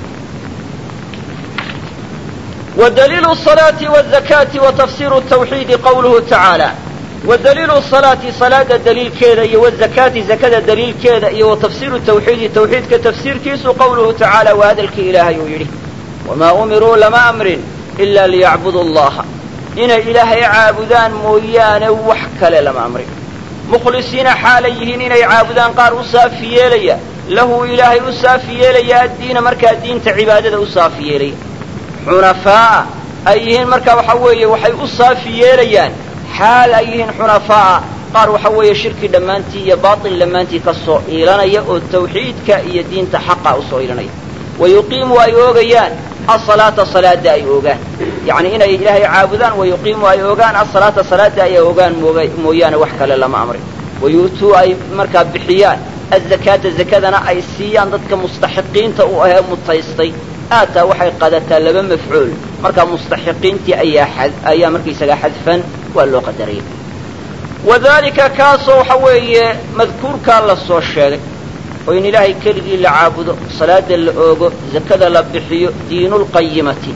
ودليل الصلاة والزكاة وتفسير التوحيد قوله تعالى ودليل الصلاة صلاة دليل كذا والزكاة زكاة دليل كذا وتفسير التوحيد توحيد كتفسير كيس قوله تعالى وهذا الإله يريه وما أمروا لما أمر إلا ليعبدوا الله إن إله عابدان مويان وحكل لما أمر مخلصين حاليهن إن عابدان قار أصافي لي له إله أصافي لي الدين مركا الدين تعبادة أصافي لي xunafaa'a ay yihiin markaa waxa weeye waxay u saafi yeelayaan xaal ay yihiin xunafaa'a qaar waxa weeye shirki dhammaantii iyo baatil dhammaantii ka soo iilanaya oo tawxiidka iyo diinta xaqa u soo iilanaya wayuqiimu ay oogayaan asalaata salaada ay oogaan yacni inay ilaahay caabudaan wayuqiimu ay oogaan asalaata salaada ay oogaan mooyaane wax kale lama amrin wayu'tuu ay markaa bixiyaan azakaata zakadana ay siiyaan dadka mustaxiqiinta u ahee mutaystay aataa waxay qadataa laba mafcuul markaa mustaxiqiintii ayaa ayaa markaysagaa xadfan waa loo qadaraya wadalika kaasoo waxa weeye madkuurkaa la soo sheegay oo in ilaahay keligii la caabudo salaada la oogo zakada la bixiyo diinulqayimati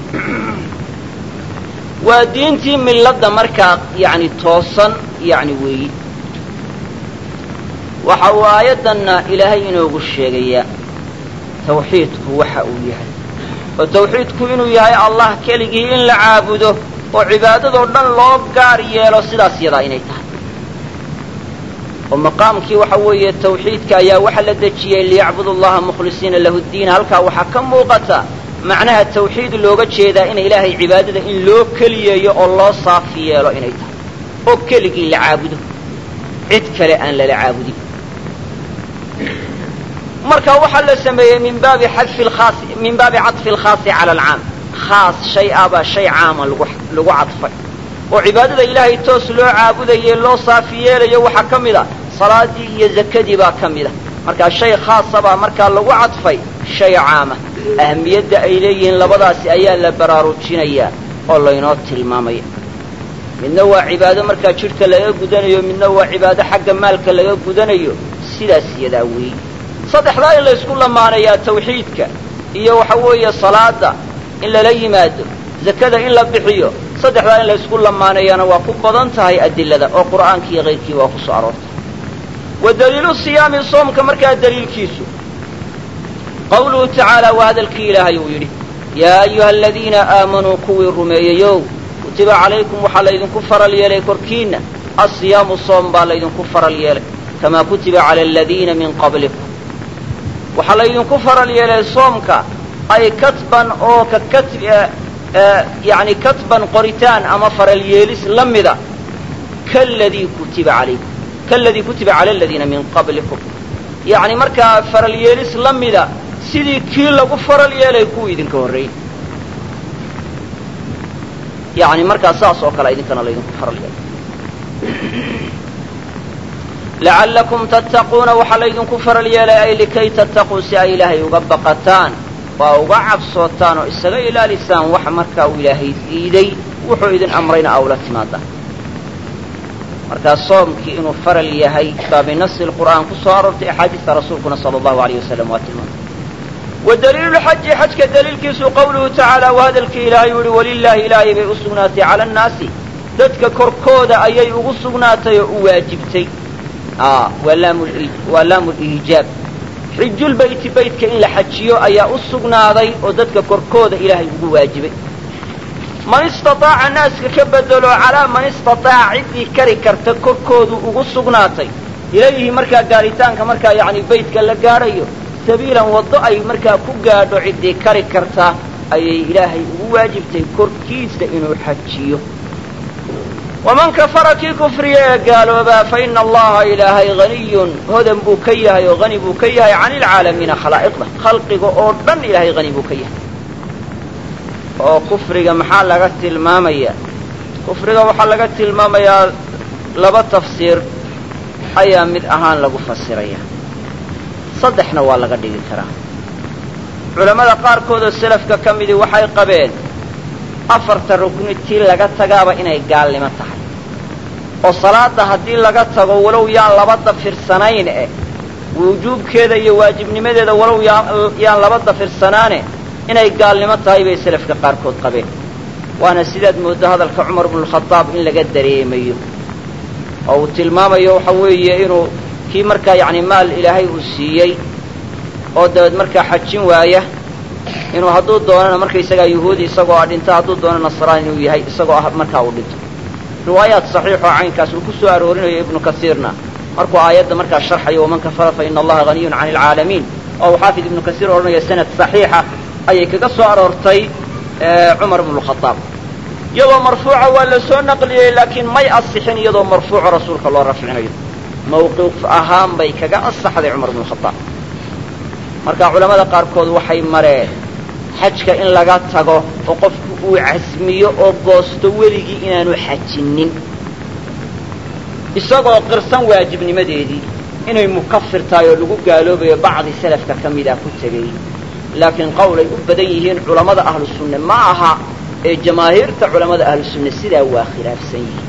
waa diintii milladda markaa yacni toosan yacni weeyi waxa uu aayaddanna ilaahay inoogu sheegayaa tawxiidku waxa uu yahay oo tawxiidku inuu yahay allah keligii in la caabudo oo cibaadadoo dhan loo gaar yeelo sidaas yadaa inay tahay oo maqaamkii waxa weeye tawxiidka ayaa waxa la dejiyey liyacbudu allaha mukhlisiina lahu ddiin halkaa waxaa ka muuqata macnaha tawxiid looga jeedaa in ilaahay cibaadada in loo keliyeeyo oo loo saafi yeelo inay tahay oo keligii la caabudo cid kale aan lala caabudin marka waxaa la sameeyey min baabi xadfi lkhaas min baabi caطfi alkhaasi cala alcaam khaas shay abaa shay caama lagu lagu cadfay oo cibaadada ilaahay toos loo caabudaye loo saafi yeelayo waxaa ka mid a salaadii iyo zakadii baa ka mid a markaa shay khaasa baa markaa lagu cadfay shay caama ahamiyadda ay leeyihiin labadaasi ayaa la baraarujinayaa oo laynoo tilmaamaya midna waa cibaado markaa jidhka laga gudanayo midna waa cibaado xagga maalka laga gudanayo sidaas iyadaa weey saddexdaa in la isku lamaanayaa tawxiidka iyo waxa weeye salaada in lala yimaado zakada in la bixiyo saddexdaa in la isku lamaanayana waa ku badan tahay adilada oo qur'aanka iyo kayrkii waa ku soo aroortay wa daliilu siyaami soomka markaa daliilkiisu qawluhu tacaala waa hadalkii ilaahay uu yidhi yaa ayuha aladiina aamanuu kuwii rumeeyeyow kutiba calaykum waxaa laydinku faral yeelay korkiinna asiyaamu soom baa laydinku faral yeelay kamaa kutiba cala aladiina min qablikum waxaa laydinku faral yeelay soomka ay katban oo ka katb yani katban qoritaan ama faral yeelis la mida kaladii kutiba calaykum kaladii kutiba cala aladiina min qablikum yacni markaa faral yeelis la mida sidii kii lagu faral yeelay kuwii idinka horreeyey yani markaa saas oo kale idinkana laydinku faral yeelay lacallakum tattaquuna waxaa laydinku faral yeelay ay likay tattaquu si ay ilaahay uga baqataan waa uga cabsootaan oo isaga ilaalisaan wax markaa uu ilaahay diiday wuxuu idin amrayna awla timaada markaa soomkii inuu faral yahay baa binasi lqur'aan ku soo aroortay axaadiista rasuulkuna sala allahu alayh wasalam waa tilmaamay wa daliilu lxaji xajka daliilkiisu qawluhu tacaala waa hadalkii ilaahay u yihi walilaahi ilaahay bay u sugnaatay cala annaasi dadka korkooda ayay ugu sugnaatay oo u waajibtay waa laamu liijaab xijulbayti baytka in la xajiyo ayaa u sugnaaday oo dadka korkooda ilaahay ugu waajibay man istataaca naaska ka bedelo calaa man istataaca ciddii kari karta korkoodu ugu sugnaatay ilayhi markaa gaaritaanka markaa yani baytka la gaadhayo sabiilan waddo ay markaa ku gaadho ciddii kari karta ayay ilaahay ugu waajibtay korkiisa inuu xajiyo waman kafara kii kufriya ee gaaloobaa fa ina allaha ilaahay haniyun hodan buu ka yahay oo hani buu ka yahay cani ilcaalamiina khalaa'iqda khalqiga oo dhan ilaahay hani buu ka yahay oo kufriga maxaa laga tilmaamayaa kufriga waxaa laga tilmaamayaa laba tafsiir ayaa mid ahaan lagu fasiraya saddexna waa laga dhigi karaa culammada qaarkoodoo selafka ka midii waxay qabeen afarta rukni tii laga tagaaba inay gaalnimo tahay oo salaada haddii laga tago walow yaan laba dafirsanayn eh wujuubkeeda iyo waajibnimadeeda walow yaan laba dafirsanaane inay gaalnimo tahay bay selafka qaarkood qabeen waana sidaad mooddo hadalka cumar bnualkhadaab in laga dareemayo oo uu tilmaamayo waxa weeye inuu kii markaa yacni maal ilaahay uu siiyey oo dabeed markaa xajin waaya inuu hadduu doonana markaysagaa yuhuudi isagoo ah dhinto hadduu doono nasraan inuu yahay isagoo ah markaa uu dhinto riwaayaat saxiixoo caynkaas uu ku soo aroorinayo ibnu kasiirna markuu aayadda markaa sharxayo waman kafara fa ina allaha haniyun cani alcaalamiin oo uu xaafid ibnu kasiir odhanaya sanad saxiixa ayay kaga soo aroortay cumar bnualkhadaab iyadoo marfuuca waa la soo naqliyey laakiin may asixin iyadoo marfuuco rasuulka loo rafcinayo mawquuf ahaan bay kaga asaxday cumar bnualkhadaab marka culamada qaarkood waxay mareen xajka in laga tago oo qofku uu casmiyo oo goosto weligii inaanu xajinin isagoo qirsan waajibnimadeedii inay mukafir tahay oo lagu gaaloobayo bacdi salafka ka mida ku tegey laakiin qowl ay u badan yihiin culammada ahlu sunne ma aha ee jamaahiirta culammada ahlu sunne sidaa waa khilaafsan yihiin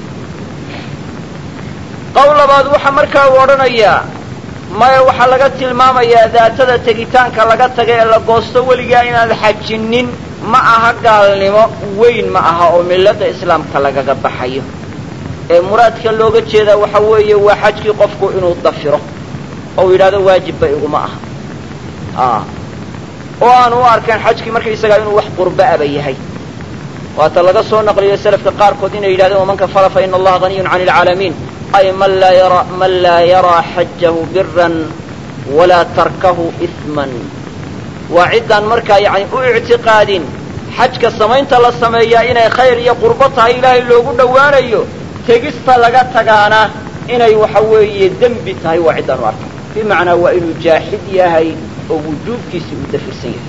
qowl labaad waxaa markaa uu odhanayaa maya waxaa laga tilmaamayaa daatada tegitaanka laga taga ee la goosto weligaa inaad xajinin ma aha gaalnimo weyn ma aha oo milladda islaamka lagaga baxayo ee muraadka looga jeedaa waxa weeye waa xajkii qofku inuu dafiro oo yidhahdo waajibba iguma aha oo aanu u arkaan xajkii markaysagaa inuu wax qurbaaba yahay waata laga soo naqliyo salafka qaarkood inay yidhahdeen waman kafara fa ina allaha haniyun cani alcaalamiin ay man laa yaraa xajahu biran walaa tarkahu isman waa ciddaan markaa yani u ictiqaadin xajka samaynta la sameeyaa inay khayr iyo qurbo tahay ilaahay loogu dhowaanayo tegista laga tagaana inay waxa weeye dembi tahay waa ciddaan u arkay bimacnaa waa inuu jaaxid yahay oo wujuubkiisii uu dafirsan yahay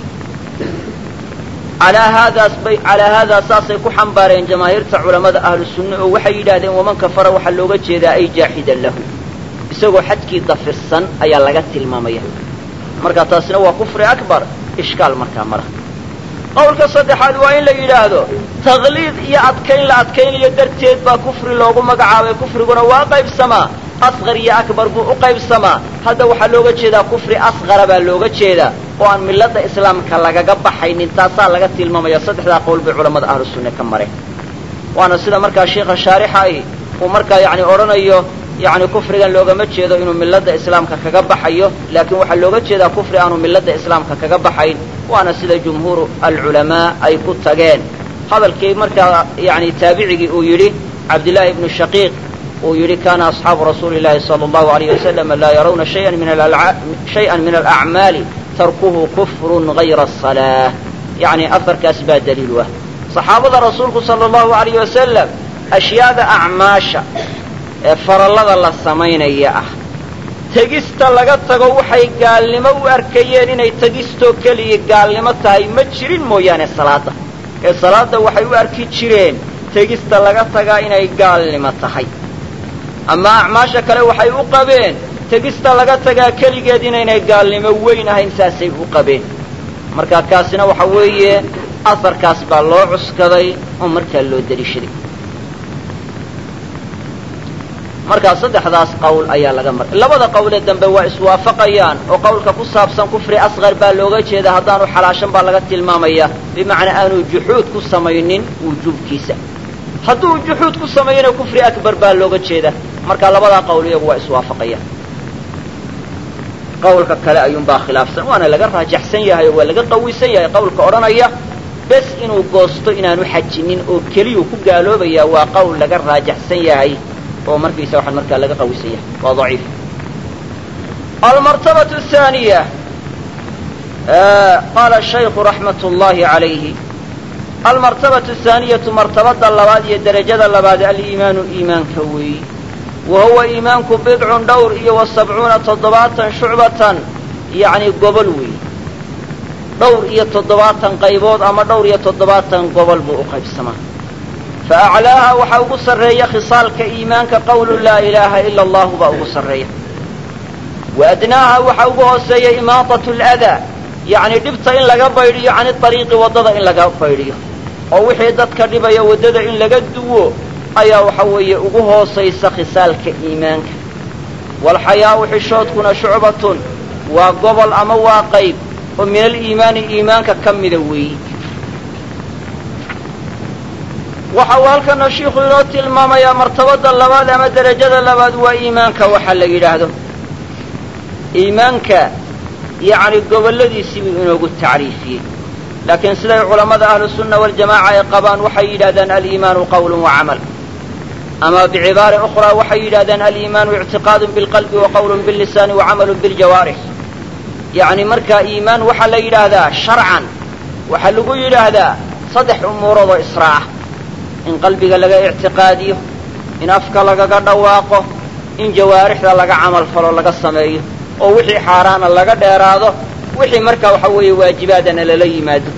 alaa haadaas bay calaa haadaa saasay ku xambaareen jamaahiirta culammada ahlu sunne oo waxay yidhaahdeen waman kafara waxaa looga jeedaa ay jaaxidan lahu isagoo xajkii dafirsan ayaa laga tilmaamaya marka taasina waa kufri akbar ishkaal markaa mala qawlka saddexaad waa in la yidhaahdo taqliid iyo adkayn la adkaynayo darteed baa kufri loogu magacaabay kufriguna waa qaybsamaa asqar iyo akbar buu u qaybsamaa hadda waxaa looga jeedaa kufri asqara baa looga jeedaa oo aan milladda islaamka lagaga baxaynin taasaa laga tilmaamaya saddexdaa qowl bay culammada ahlu sunne ka mareen waana sida markaa sheikha shaarixa ay uu markaa yani odhanayo yani kufrigan loogama jeedo inuu milladda islaamka kaga baxayo laakiin waxaa looga jeedaa kufri aanu milladda islaamka kaga baxayn waana sida jumhuuru alculamaa ay ku tageen hadalkii markaa yani taabicigii uu yidhi cabdillaahi ibnu shaqiiq uu yidhi kana asxaabu rasuuli llahi sala allahu alayh wasalam laa yarawna shayan min alacmaali tarkuhu kufrun gayra asalaa yani afarkaas baa daliil ah saxaabada rasuulku sala allahu alayh wasalam ashyaada acmaasha ee farallada la samaynaya ah tegista laga tago waxay gaalnimo u arkayeen inay tegistoo keliya gaalnimo tahay ma jirin mooyaane salaadda ee salaadda waxay u arki jireen tegista laga tagaa inay gaalnimo tahay ama acmaasha kale waxay u qabeen tegista laga tagaa keligeed inaynay gaalnimo weyn ahayn saasay u qabeen marka kaasina waxa weeye asarkaas baa loo cuskaday oo markaa loo daliishaday markaa saddexdaas qowl ayaa laga maray labada qowlee dambe waa iswaafaqayaan oo qowlka ku saabsan kufri asqar baa looga jeeda haddaanu xalaashan baa laga tilmaamaya bimacnaa aanu juxuud ku samaynin wujuubkiisa hadduu juxuud ku sameeyana kufri akbar baa looga jeeda marka labadaa qowl iyagu waa iswaafaqayaan qowlka kale ayuunbaa khilaafsan waana laga raajaxsan yahay oo waa laga qawisan yahay qowlka odhanaya bes inuu goosto inaanu xajinin oo keliyuu ku gaaloobayaa waa qowl laga raajaxsan yahay oo markiisa waxaan markaa laga qawisan yahay waa daciif almartabatu ahaaniya qaala shaykhu raxmat ullaahi calayhi almartabatu ahaaniyatu martabada labaad iyo derajada labaad aliimaanu iimaanka weeyi wa huwa iimaanku bidcun dhowr iyo wa sabcuuna toddobaatan shucbatan yacni gobol weeyi dhowr iyo toddobaatan qaybood ama dhowr iyo toddobaatan gobol buu u qaybsamaa faaclaaha waxaa ugu sarreeya khisaalka iimaanka qawlu laa ilaaha ila allahu baa ugu sarreeya wa adnaaha waxaa ugu hooseeya imaatatu ladaa yacni dhibta in laga baydhiyo cani ariiqi waddada in laga baydhiyo oo wixii dadka dhibaya waddada in laga duwo ayaa waxa weeye ugu hoosaysa khisaalka iimaanka waalxayaa'u xishoodkuna shucbatun waa gobol ama waa qayb oo min aliimaani iimaanka ka mida weeyi waxa uu halkana shiikhu inoo tilmaamayaa martabada labaad ama derajada labaad waa iimaanka waxa la yidhaahdo iimaanka yacni gobolladiisii buu inoogu tacriifiyey laakiin siday culammada ahlusunna waljamaaca ay qabaan waxay yidhahdaan aliimaanu qawlun wa camal ama bicibaara ukhraa waxay yidhahdaan aliimaanu ictiqaadun bilqalbi wa qawlun billisaani wa camalun biljawaarix yacni markaa iimaan waxaa la yidhaahdaa sharcan waxaa lagu yidhaahdaa saddex umuurood oo israaca in qalbiga laga ictiqaadiyo in afka lagaga dhawaaqo in jawaarixda laga camal falo laga sameeyo oo wixii xaaraana laga dheeraado wixii markaa waxa weeye waajibaadana lala yimaado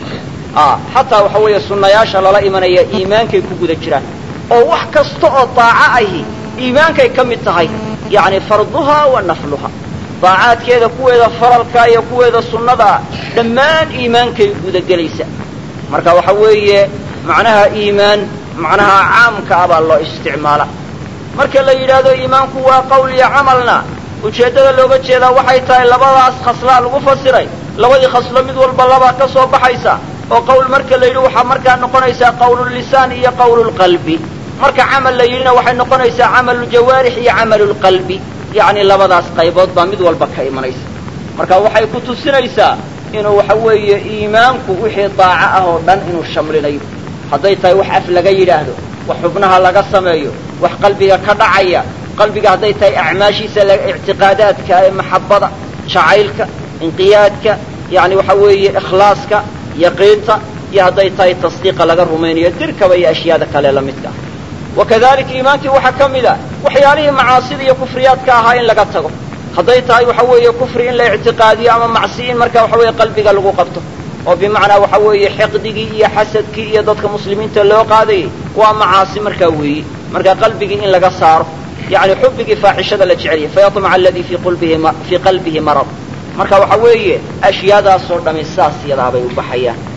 xataa waxa weeye sunnayaasha lala imanaya iimaankay ku guda jiraan oo wax kasta oo daaco ahi iimaankay ka mid tahay yacni farduhaa wa nafluha daacaadkeeda kuweeda faralka iyo kuweeda sunnadaa dhammaan iimaankay gudagelaysa marka waxa weeye macnaha iimaan macnaha caamka ah baa loo isticmaala marka la yidhaahdo iimaanku waa qowl iyo camalna ujeeddada looga jeedaa waxay tahay labadaas khaslaa lagu fasiray labadii khaslo mid walba labaa ka soo baxaysa oo qowl marka la yidhi waxaa markaa noqonaysaa qawlullisaan iyo qawlulqalbi marka camal la yidhina waxay noqonaysaa camaluuljawaarix iyo camalulqalbi yacni labadaas qaybood baa mid walba ka imanaysa marka waxay ku tusinaysaa inuu waxa weeye iimaanku wixii daaco ah oo dhan inuu shamlinayo hadday tahay wax af laga yidhaahdo wax xubnaha laga sameeyo wax qalbiga ka dhacaya qalbiga hadday tahay acmaashiisa ictiqaadaadka ee maxabbada jacaylka inqiyaadka yacni waxa weeye ikhlaaska yaqiinta iyo hadday tahay tasdiiqa laga rumaynayo dirkaba iyo ashyaada kale la midka wakadalika iimaankii waxaa ka mid a waxyaalihii macaasida iyo kufriyaadka ahaa in laga tago hadday tahay waxa weeye kufri in la ictiqaadiyo ama macsi in marka waxa weeye qalbiga lagu qabto oo bimacnaa waxa weeye xiqdigii iyo xasadkii iyo dadka muslimiinta loo qaadayay waa macaasi markaa weeye marka qalbigii in laga saaro yacni xubbigii faaxishada la jecelyahay fayatmaca aladii fii qalbihi fii qalbihi marad marka waxa weeye ashyaadaasoo dhami saas yadaabay u baxayaan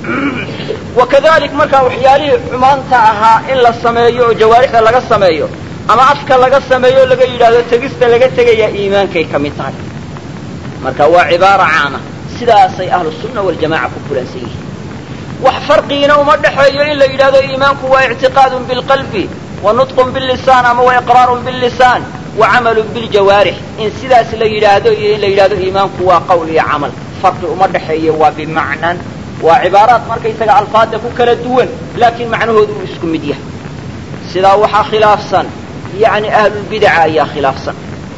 wakadalik markaa waxyaalihii xumaanta ahaa in la sameeyo oo jawaarixda laga sameeyo ama afka laga sameeyo laga yidhaahdo tegista laga tegayaa iimaankay ka mid tahay marka waa cibaara caama sidaasay ahlu sunna waljamaca ku kulansan yihiin wax farqiina uma dhexeeyo in la yidhahdo iimaanku waa ictiqaadun bilqalbi wa nutqun billisaan ama wa iqraarun billisaan wa camalun biljawaarix in sidaas la yidhaahdo iyo in la yidhahdo iimaanku waa qowl iyo camal farqi uma dhexeeyo waa bimacnan waa cibaaraad markaysaga alfaada ku kala duwan laakiin macnahoodu uu isku mid yahay sidaa waxaa khilaafsan yani ahlulbidaca ayaa khilaafsan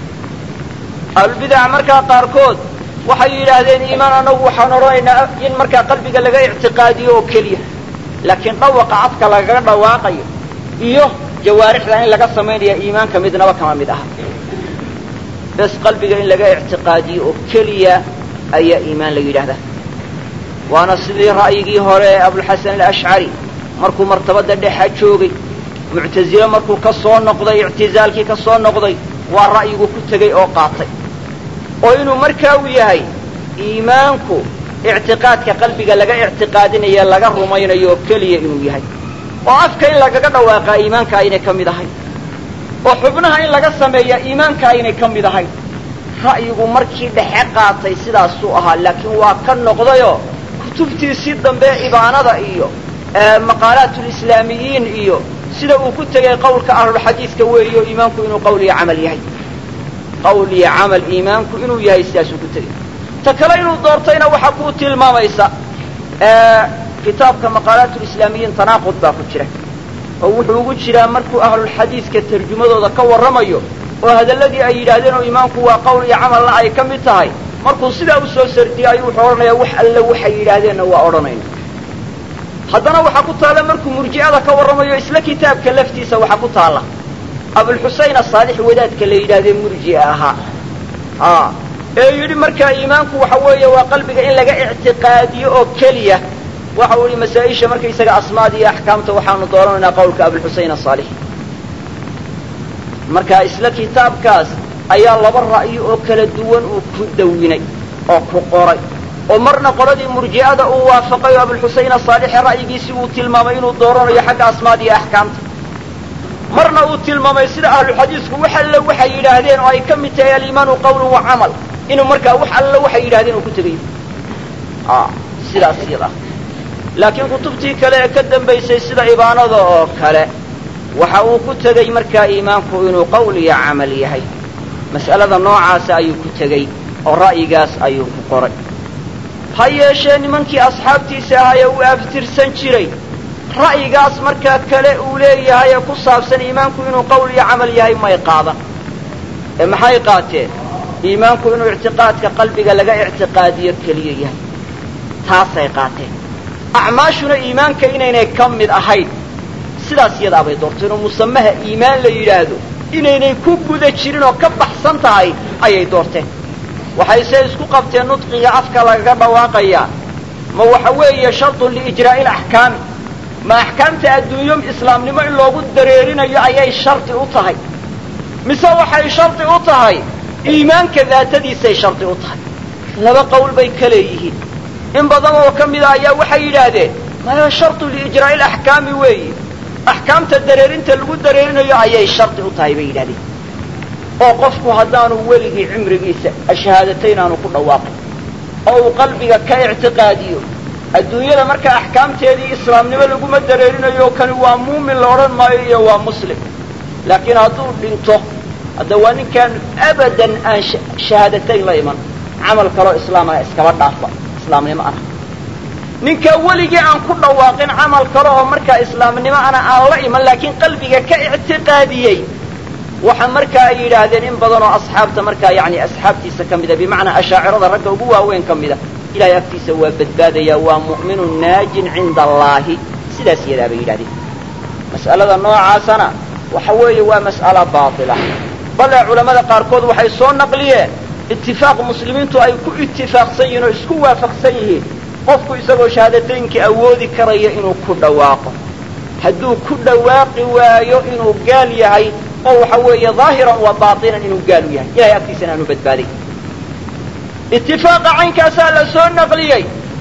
ahlulbidaca markaa qaarkood waxay yidhaahdeen iimaan anagu waxaan odhanaynaa in markaa qalbiga laga ictiqaadiyo oo keliya laakiin dhawaqa afka lagaga dhawaaqayo iyo jawaarixda in laga samaynaya iimaanka midnaba kama mid aha bes qalbiga in laga ictiqaadiyo oo keliya ayaa iimaan la yidhaahdaa waana sidii ra'yigii hore ee abulxasan alashcari markuu martabada dhexa joogay muctazile markuu ka soo noqday ictizaalkii ka soo noqday waa ra'yigu ku tegey oo qaatay oo inuu markaa u yahay iimaanku ictiqaadka qalbiga laga ictiqaadinayo laga rumaynayo oo keliya inuu yahay oo afka in lagaga dhawaaqaa iimaanka aynay ka mid ahayn oo xubnaha in laga sameeyaa iimaanka aynay ka mid ahayn ra'yigu markii dhexe qaatay sidaasuu ahaa laakiin waa ka noqdayoo kutubtiisii dambe ibaanada iyo maqaalaatulislaamiyiin iyo sida uu ku tegay qawlka ahlulxadiidka weeyo iimaanku inuu qawl iyo camal yahay qawl iyo camal iimaanku inuu yahay sidaasuu ku tegay ta kale inuu doortayna waxaa kuu tilmaamaysa kitaabka maqaalaatulislaamiyiin tanaaqud baa ku jira oo wuxuu ugu jiraa markuu ahlulxadiidka tarjumadooda ka warramayo oo hadalladii ay yidhaahdeen oo iimaanku waa qawl iyo camalna ay ka mid tahay markuu sidaa u soo sardiyey ayuu wuxuu odhanayaa wax alle waxay yidhaahdeenna waa odhanayna haddana waxaa ku taalla markuu murji'ada ka warramayo isla kitaabka laftiisa waxaa ku taalla abulxusayn asaalix wadaadka la yidhahdee murji'a ahaa a ee yidhi markaa iimaanku waxa weeye waa qalbiga in laga ictiqaadiyo oo keliya waxa uu yihi masaa-isha markaysaga asmaada iyo axkaamta waxaanu dooranaynaa qawlka abulxusayn asaalix marka isla kitaabkaas ayaa laba ra'yi oo kala duwan uu ku dawinay oo ku qoray oo marna qoladii murji'ada uu waafaqay oo abulxusayn asaalixe ra'yigiisii uu tilmaamay inuu dooranayo xagga asmaada iyo axkaamta marna uu tilmaamay sida ahluxadiisku wax alle waxay yidhaahdeen oo ay ka mid tahay aliimaanu qawlun wa camal inuu markaa wax alle waxay yidhahdeen uu ku tegayo sidaas yada laakiin kutubtii kale ee ka dambaysay sida ibaanada oo kale waxa uu ku tegey markaa iimaanku inuu qawl iyo camal yahay mas'alada noocaasa ayuu ku tegey oo ra'yigaas ayuu ku qoray ha yeeshee nimankii asxaabtiisa ahaa ee u aftirsan jiray ra'yigaas markaa kale uu leeyahay ee ku saabsan iimaanku inuu qawl iyo camal yahay may qaadan ee maxay qaateen iimaanku inuu ictiqaadka qalbiga laga ictiqaadiyo keliya yahay taasay qaateen acmaashuna iimaanka inaynay ka mid ahayn sidaas iyadaa bay doorteen oo musamaha iimaan la yidhaahdo inaynay ku guda jirin oo ka baxsan tahay ayay doorteen waxayse isku qabteen nudqiga afka lagaga dhawaaqayaa ma waxa weeye shartun liijraa'i alaxkaami ma axkaamta adduunyo islaamnimo in loogu dareerinayo ayay shardi u tahay mise waxay shardi u tahay iimaanka daatadiisay shardi u tahay laba qowl bay ka leeyihiin in badan oo ka mida ayaa waxay yidhaahdeen maya shartu liijraa'i alaxkaami weeye axkaamta dareerinta lagu dareerinayo ayay shardi u tahay bay yidhahdeen oo qofku haddaanu weligii cimrigiisa ashahaadatayn aanu ku dhawaaqin oo uu qalbiga ka ictiqaadiyo adduunyada markaa axkaamteedii islaamnimo laguma dareerinayo kani waa muumin la odhan maayo iyo waa muslim laakiin hadduu dhinto hadda waa ninkaan abadan aan shahaadatayn la iman camal kaloo islaamana iskaba dhaafa islaamnimo ana ninkaa weligii aan ku dhawaaqin camal kale oo markaa islaamnimo ana aan la iman laakiin qalbiga ka ictiqaadiyey waxa markaa ay yidhaahdeen in badan oo asxaabta markaa yani asxaabtiisa ka mida bimacnaa ashaacirada ragga ugu waaweyn ka mida ilahay agtiisa waa badbaadaya waa mu'minun naajin cinda allaahi sidaas iyadaa bay yidhahdeen mas'alada noocaasana waxa weeye waa mas'ala baatila bale culamada qaarkood waxay soo naqliyeen itifaaq muslimiintu ay ku itifaaqsan yihiin oo isku waafaqsan yihiin qofku isagoo shahaadateynka awoodi karaya inuu ku dhawaaqo hadduu ku dhawaaqi waayo inuu gaal yahay oo waxa weeye ظaahiran wa baatinan inuu gaal yahay ilahay agtiisana aanu badbaaday itifaaqa caynkaasaa la soo naqliyey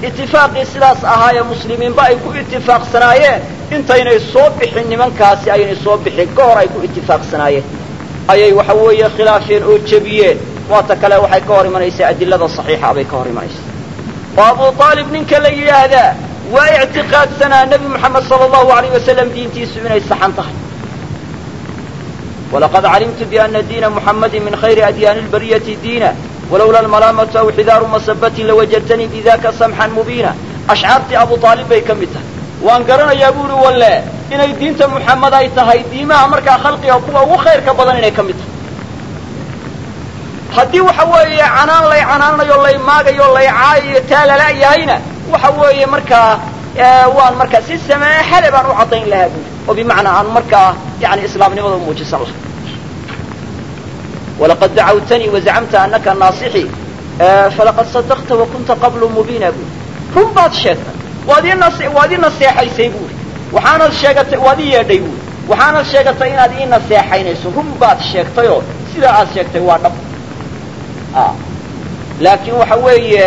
itifaaqii sidaas ahaayee muslimiinba ay ku itifaaqsanaayeen intaynay soo bixin nimankaasi aynay soo bixin ka hor ay ku itifaaqsanaayeen ayay waxa weeye khilaafeen oo jebiyeen waata kale waxay ka hor imanaysaa adilada saxiixa bay ka hor imanaysaa oo abu aalib ninka la yidhaahdaa waa ictiqaadsanaa nebi moxamed sala allahu alayh wasalam diintiisu inay saxan tahay walaqad calimtu biana diina muxammadin min khayri adyaani lbariyati diina walowla almalaamatu aw xidaaru masabatin lawajadtanii bidaka samxan mubiina ashcaartii abu aalib bay ka mid tahay waan garanayaa buuhi walle inay diinta muxamed ay tahay diimaha markaa khalqiga kuwa ugu khayrka badan inay ka mid tahay haddii waxa weeye canaan lay canaanayo lay maagayo lay caayayo taa lala yahayna waxa weeye markaa waan markaa si samaaxale baan u caddayn lahaa buui oo bimacnaa aan markaa yani islaamnimada u muujisan lahay walaqad dacawtanii wazacamta anaka naasixii falaqad sadaqta wakunta qablu mubiina buui run baad sheegtay waad ii nas waad ii naseexaysay buuri waxaanad sheegatay waad ii yeedhay buuri waxaanad sheegatay inaad ii naseexaynayso run baad sheegtayoo sidaa aad sheegtay waa dhab laakiin waxa weeye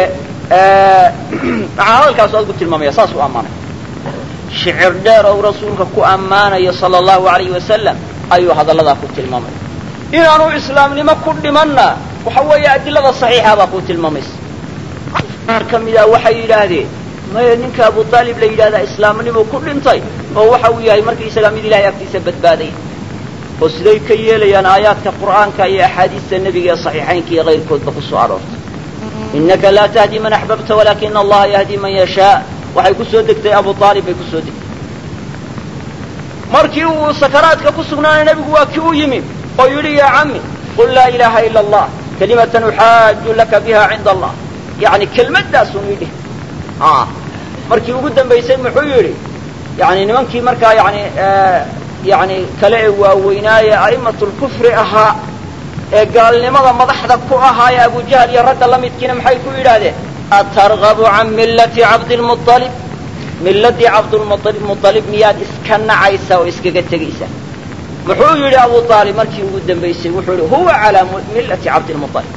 maxaa hadalkaas aad ku tilmaamaya saas u ammaanay shicir dheer ou rasuulka ku ammaanayo sala allahu alayhi wasalam ayuu hadalladaa ku tilmaamaya inaanu islaamnimo ku dhimanna waxa weeye adilada saxiixa baa ku tilmaamaysa qaar ka mida waxay yidhaahdeen maya ninka abu aalib la yidhahdaa islaamnimuu ku dhintay oo waxa uu yahay markaisagaa mid ilahay agtiisa badbaaday oo siday ka yeelayaan aayaadka qur'aanka iyo axaadiista nebiga ee saxiixaynka iyo kayrkoodba ku soo aroortay innaka laa tahdi man axbabta walaakina allaha yahdi man yashaa waxay ku soo degtay abu aalib bay ku soo degtay markii uu sakaraadka ku sugnaana nebigu waa kii u yimi oo yidhi yaa cammi qul laa ilaaha ila allah kalimatan uxaaju laka biha cinda allah yani kelmaddaasuu yidhi markii ugu dambaysay muxuu yidhi yani nimankii markaa yani yani kale ee waaweynaaye a'imatu lkufri ahaa ee gaalnimada madaxda ku ahaayee abujahl iyo ragga la midkiina maxay ku yidhaahdeen atargabu can millati cabdilmualib milladii cabdulmualib miyaad iska nacaysaa oo iskaga tegaysaa muxuu yidhi abu aalib markii ugu dambaysay wuxuu yidhi huwa calaa millati cabdilmualib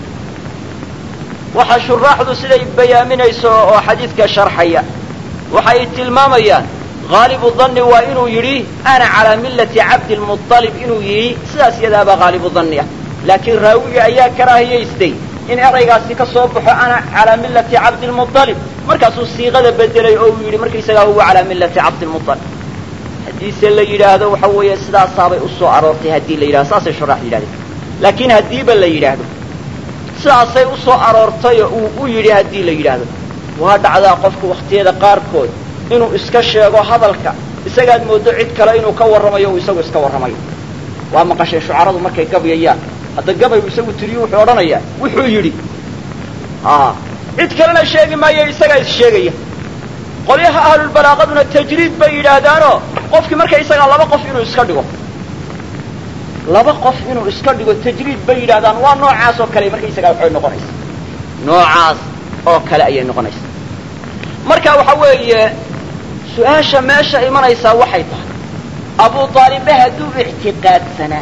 waxa shuraaxdu siday bayaaminayso oo xadiidka sharxaya waxay tilmaamayaan haalibu danni waa inuu yidhi ana calaa millati cabdilmualib inuu yidhi sidaas iyadaabaa haalibu danni ah laakiin raawiga ayaa karaahiyaystay in eraygaasi ka soo baxo ana calaa millati cabdilmualib markaasuu siiqada bedelay oo uu yidhi markaysagaa huwa calaa millati cabdilmualib haddiise la yidhaahdo waxa weeye sidaasaabay u soo aroortay haddii la yidhahdo saasay shuraax yidhahdeen laakiin haddiiba la yidhaahdo sidaasay u soo aroortayoo uu u yidhi haddii la yidhaahdo waa dhacdaa qofku wakhtiyada qaarkood inuu iska sheego hadalka isagaad mooddo cid kale inuu ka warramayo uu isagu iska warramayo waa maqashay shucaradu markay gabyayaan hadda gabaygu isagu tiriyo wuxuu odhanayaa wuxuu yidhi cid kalena sheegi maayo isagaa is sheegaya qolyaha ahlulbalaaqaduna tajriid bay yidhaahdaanoo qofkii marka isagaa laba qof inuu iska dhigo laba qof inuu iska dhigo tajriid bay yidhahdaan waa noocaas oo kale markaysagaa waxay noqonaysaa noocaas oo kale ayay noqonaysaa marka waxa weeye su-aasha meesha imanaysaa waxay tahay abu aalibba hadduu ictiqaadsanaa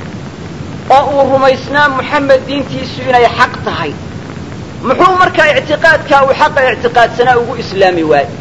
oo uu rumaysnaa muxamed diintiisu inay xaq tahay muxuu markaa ictiqaadkaa uu xaqa ictiqaadsanaa ugu islaami waayo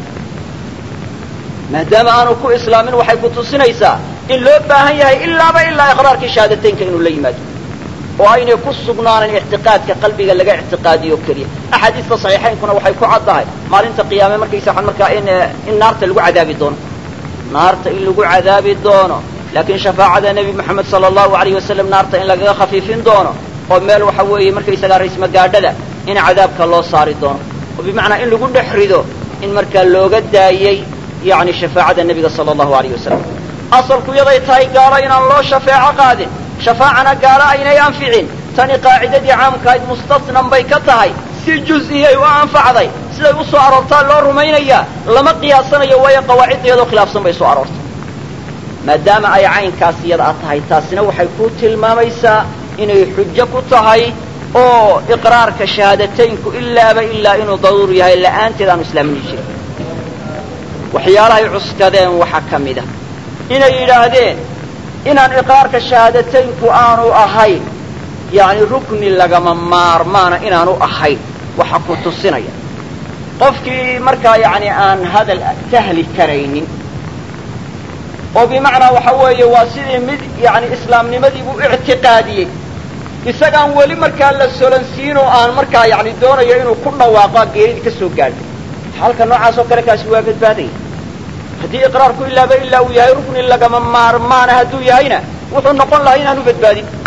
maadaama aanu ku islaamin waxay ku tusinaysaa in loo baahan yahay ilaaba ilaa iqraarkii shahaadateynka inuu la yimaado oo aynay ku sugnaanan ictiqaadka qalbiga laga ictiqaadiyo keliya axaadiista saxiixaynkuna waxay ku caddahay maalinta qiyaame markaysa markaa in in naarta lagu cadaabi doono naarta in lagu cadaabi doono laakiin shafaacada nebi moxamed sala allahu alayh wasalam naarta in lagaga khafiifin doono oo meel waxa weeye markaysagaa raysmagaadhada in cadaabka loo saari doono oo bimacnaa in lagu dhex rido in markaa looga daayey yani shafaacada nebiga sala allahu alayh wasalam asalku yaday tahay gaalo inaan loo shafeeco qaadin shafaacana gaalo aynay anficin tani qaacidadii caamkahayd mustasnan bay ka tahay si juz-iyay u anfacday siday u soo aroortaa loo rumaynayaa lama qiyaasanayo waayo qawaaciddeedoo khilaafsan bay soo aroortay maadaama ay caynkaas iyada a tahay taasina waxay ku tilmaamaysaa inay xujo ku tahay oo iqraarka shahaadateynku ilaaba ilaa inuu daruur yahay la'aanteed aanu islaamini jirin waxyaalahay cuskadeen waxaa ka mid a inay yidhaahdeen inaan iqraarka shahaadateynku aanu ahayn yani rukni lagama maarmaana inaanu ahayn waxa ku tusinaya qofkii markaa yani aan hadal sahli karaynin oo bimacnaa waxa weeye waa sidii mid yani islaamnimadii buu ictiqaadiyey isagaan weli markaa la solansiin oo aan markaa yani doonayo inuu ku dhawaaqo geeridii ka soo gaadho xaalka noocaas oo kale kaasi waa badbaadaya haddii iqraarku ilaaba ilaa uu yahay rukni lagama maarmaana hadduu yahayna wuxuu noqon lahaa inaanu badbaadin